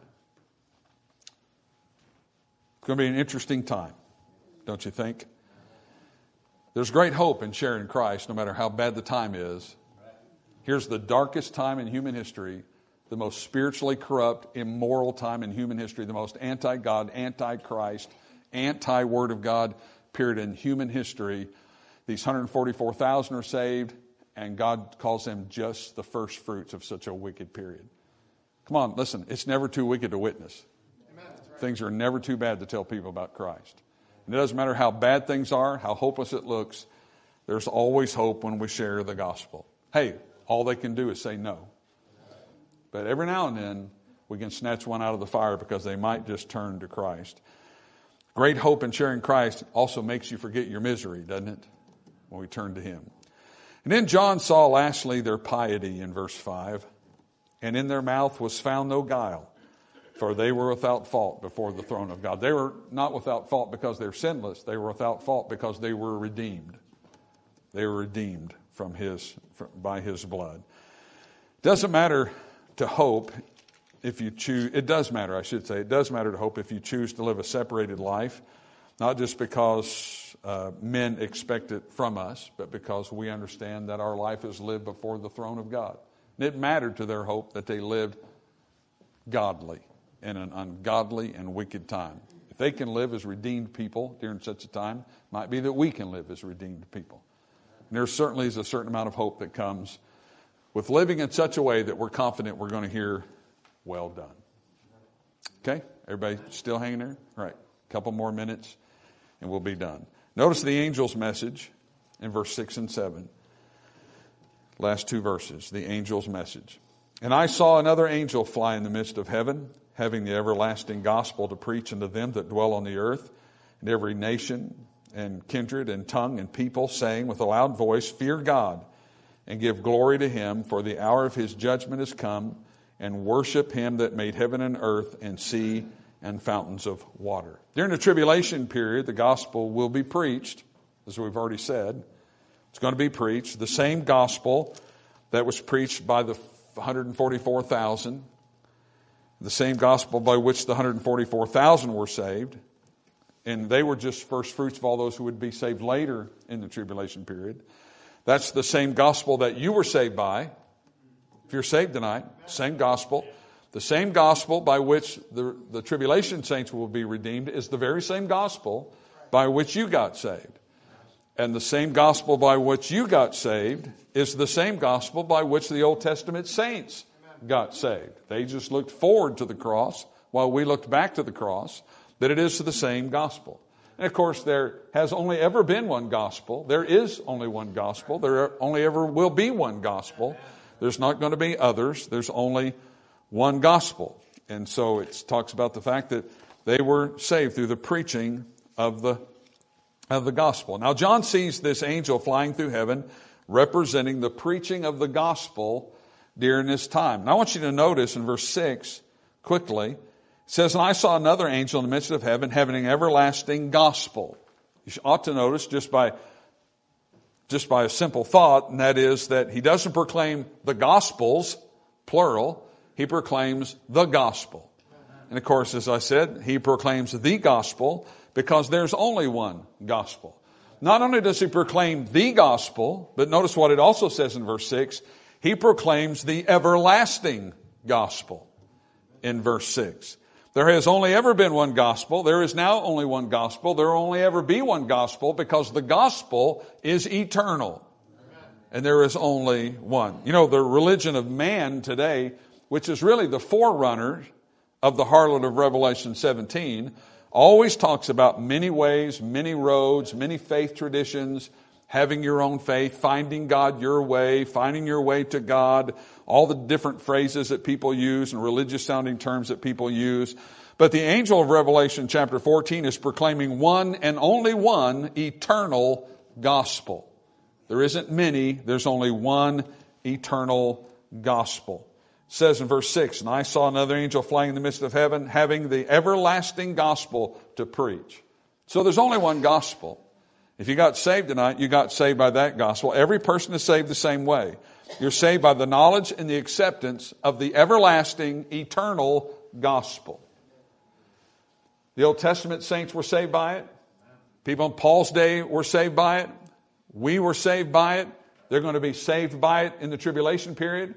It's going to be an interesting time, don't you think? There's great hope in sharing Christ, no matter how bad the time is. Here's the darkest time in human history, the most spiritually corrupt, immoral time in human history, the most anti-God, anti-Christ, anti-Word of God period in human history. These one hundred forty-four thousand are saved, and God calls them just the first fruits of such a wicked period. Come on, listen, it's never too wicked to witness. Amen. Right. Things are never too bad to tell people about Christ. And it doesn't matter how bad things are, how hopeless it looks, there's always hope when we share the gospel. Hey, all they can do is say no. But every now and then, we can snatch one out of the fire because they might just turn to Christ. Great hope in sharing Christ also makes you forget your misery, doesn't it? When we turn to Him. And then John saw lastly their piety in verse five. And in their mouth was found no guile, for they were without fault before the throne of God. They were not without fault because they're sinless. They were without fault because they were redeemed. They were redeemed from His by His blood. Doesn't matter to hope if you choose. It does matter, I should say. It does matter to hope if you choose to live a separated life, not just because uh, men expect it from us, but because we understand that our life is lived before the throne of God. And it mattered to their hope that they lived godly in an ungodly and wicked time. If they can live as redeemed people during such a time, it might be that we can live as redeemed people. And there certainly is a certain amount of hope that comes with living in such a way that we're confident we're going to hear, well done. Okay? Everybody still hanging there? All right. A couple more minutes and we'll be done. Notice the angel's message in verse six and seven. Last two verses, the angel's message. And I saw another angel fly in the midst of heaven, having the everlasting gospel to preach unto them that dwell on the earth, and every nation and kindred and tongue and people, saying with a loud voice, Fear God, and give glory to Him, for the hour of His judgment is come, and worship Him that made heaven and earth and sea and fountains of water. During the tribulation period, the gospel will be preached, as we've already said. It's going to be preached. The same gospel that was preached by the one hundred forty-four thousand, the same gospel by which the one hundred forty-four thousand were saved. And they were just first fruits of all those who would be saved later in the tribulation period. That's the same gospel that you were saved by. If you're saved tonight, same gospel. The same gospel by which the, the tribulation saints will be redeemed is the very same gospel by which you got saved. And the same gospel by which you got saved is the same gospel by which the Old Testament saints got saved. They just looked forward to the cross while we looked back to the cross, that it is the same gospel. And of course, there has only ever been one gospel. There is only one gospel. There only ever will be one gospel. There's not going to be others. There's only one gospel. And so it talks about the fact that they were saved through the preaching of the of the gospel. Now, John sees this angel flying through heaven representing the preaching of the gospel during this time. And I want you to notice in verse six, quickly, it says, And I saw another angel in the midst of heaven having an everlasting gospel. You ought to notice just by, just by a simple thought, and that is that he doesn't proclaim the gospels, plural, he proclaims the gospel. And of course, as I said, he proclaims the gospel because there's only one gospel. Not only does he proclaim the gospel, but notice what it also says in verse six. He proclaims the everlasting gospel in verse six. There has only ever been one gospel. There is now only one gospel. There will only ever be one gospel because the gospel is eternal. And there is only one. You know, the religion of man today, which is really the forerunner of the harlot of Revelation seventeen, always talks about many ways, many roads, many faith traditions, having your own faith, finding God your way, finding your way to God, all the different phrases that people use and religious sounding terms that people use. But the angel of Revelation chapter fourteen is proclaiming one and only one eternal gospel. There isn't many, there's only one eternal gospel. It says in verse six, And I saw another angel flying in the midst of heaven, having the everlasting gospel to preach. So there's only one gospel. If you got saved tonight, you got saved by that gospel. Every person is saved the same way. You're saved by the knowledge and the acceptance of the everlasting, eternal gospel. The Old Testament saints were saved by it. People in Paul's day were saved by it. We were saved by it. They're going to be saved by it in the tribulation period.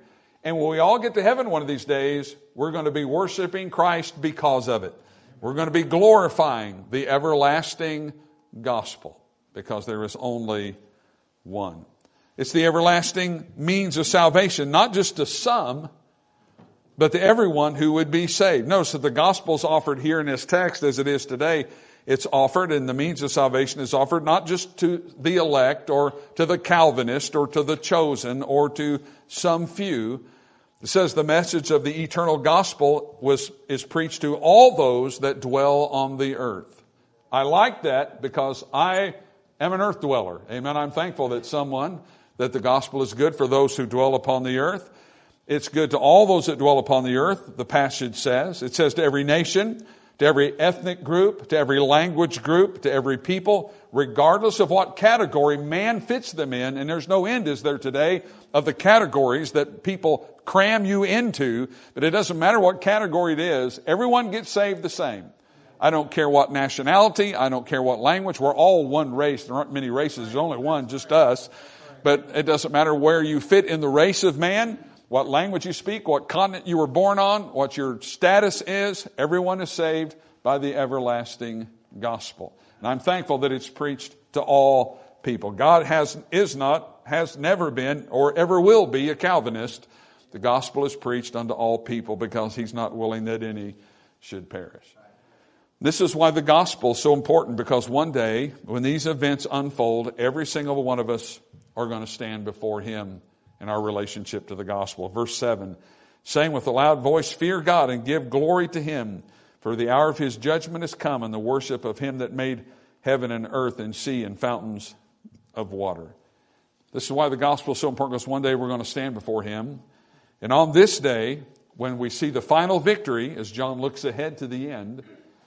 And when we all get to heaven one of these days, we're going to be worshiping Christ because of it. We're going to be glorifying the everlasting gospel because there is only one. It's the everlasting means of salvation, not just to some, but to everyone who would be saved. Notice that the gospel is offered here in this text as it is today. It's offered, and the means of salvation is offered not just to the elect or to the Calvinist or to the chosen or to some few. It says the message of the eternal gospel was is preached to all those that dwell on the earth. I like that because I am an earth dweller. Amen. I'm thankful that someone, that the gospel is good for those who dwell upon the earth. It's good to all those that dwell upon the earth, the passage says. It says to every nation, to every ethnic group, to every language group, to every people, regardless of what category man fits them in. And there's no end, is there today, of the categories that people cram you into. But it doesn't matter what category it is. Everyone gets saved the same. I don't care what nationality. I don't care what language. We're all one race. There aren't many races. There's only one, just us. But it doesn't matter where you fit in the race of man, what language you speak, what continent you were born on, what your status is. Everyone is saved by the everlasting gospel. And I'm thankful that it's preached to all people. God has is not, has never been, or ever will be a Calvinist. The gospel is preached unto all people because he's not willing that any should perish. This is why the gospel is so important, because one day when these events unfold, every single one of us are going to stand before him in our relationship to the gospel. Verse seven, saying with a loud voice, fear God and give glory to him, for the hour of his judgment is come, and the worship of him that made heaven and earth and sea and fountains of water. This is why the gospel is so important, because one day we're going to stand before him. And on this day, when we see the final victory, as John looks ahead to the end,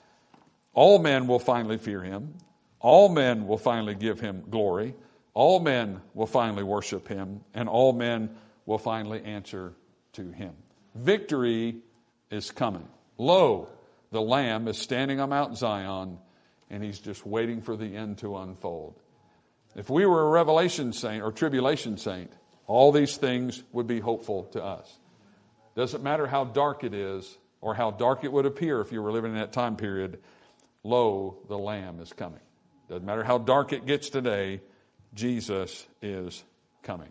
all men will finally fear him. All men will finally give him glory. All men will finally worship him. And all men will finally answer to him. Victory is coming. Lo, the Lamb is standing on Mount Zion, and he's just waiting for the end to unfold. If we were a Revelation saint or tribulation saint, all these things would be hopeful to us. Doesn't matter how dark it is or how dark it would appear if you were living in that time period. Lo, the Lamb is coming. Doesn't matter how dark it gets today, Jesus is coming.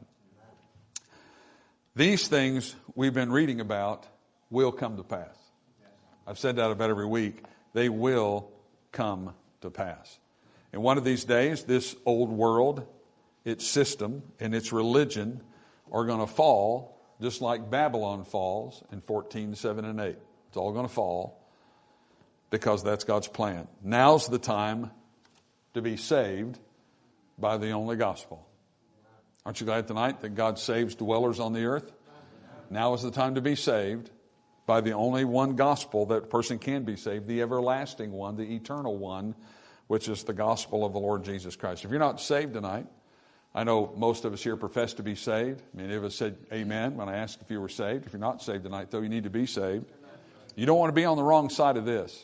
These things we've been reading about will come to pass. I've said that about every week. They will come to pass. And one of these days, this old world, its system, and its religion are going to fall just like Babylon falls in fourteen, seven, and eight. It's all going to fall because that's God's plan. Now's the time to be saved by the only gospel. Aren't you glad tonight that God saves dwellers on the earth? Now is the time to be saved by the only one gospel that a person can be saved, the everlasting one, the eternal one, which is the gospel of the Lord Jesus Christ. If you're not saved tonight, I know most of us here profess to be saved. Many of us said amen when I asked if you were saved. If you're not saved tonight, though, you need to be saved. You don't want to be on the wrong side of this.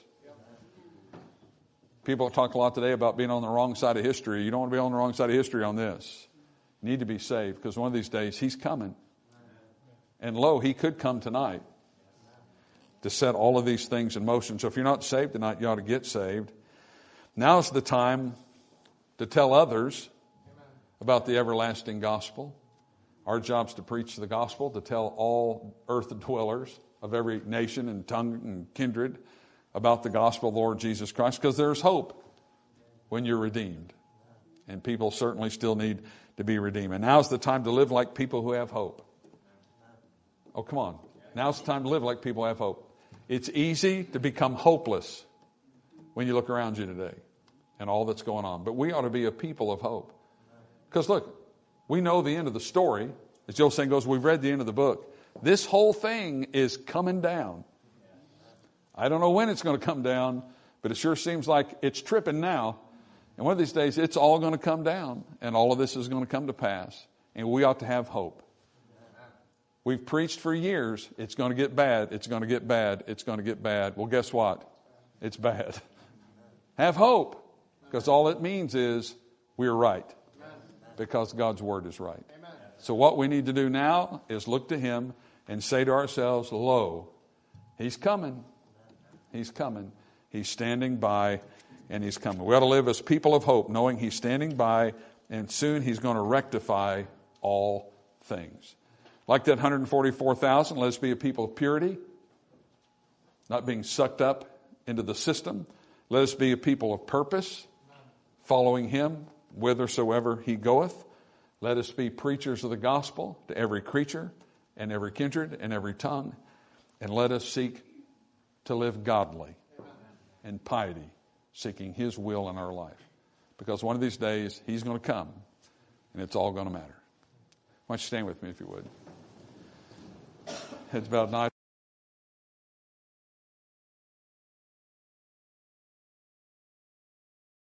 People talk a lot today about being on the wrong side of history. You don't want to be on the wrong side of history on this. You need to be saved, because one of these days he's coming. And lo, he could come tonight to set all of these things in motion. So if you're not saved tonight, you ought to get saved. Now's the time to tell others about the everlasting gospel. Our job's to preach the gospel, to tell all earth dwellers of every nation and tongue and kindred about the gospel of the Lord Jesus Christ, because there's hope when you're redeemed. And people certainly still need to be redeemed. And now's the time to live like people who have hope. Oh, come on. Now's the time to live like people who have hope. It's easy to become hopeless when you look around you today and all that's going on. But we ought to be a people of hope. Because look, we know the end of the story. As Joe saying goes, we've read the end of the book. This whole thing is coming down. I don't know when it's going to come down, but it sure seems like it's tripping now. And one of these days, it's all going to come down, and all of this is going to come to pass. And we ought to have hope. We've preached for years, it's going to get bad, it's going to get bad, it's going to get bad. Well, guess what? It's bad. Have hope, because all it means is we're right, because God's word is right. So what we need to do now is look to him and say to ourselves, lo, he's coming. He's coming. He's standing by, and he's coming. We ought to live as people of hope, knowing he's standing by, and soon he's going to rectify all things. Like that one hundred forty-four thousand, let us be a people of purity, not being sucked up into the system. Let us be a people of purpose, following him whithersoever he goeth. Let us be preachers of the gospel to every creature and every kindred and every tongue. And let us seek to live godly and piety, seeking his will in our life. Because one of these days, he's going to come, and it's all going to matter. Why don't you stand with me if you would? Heads bowed, night.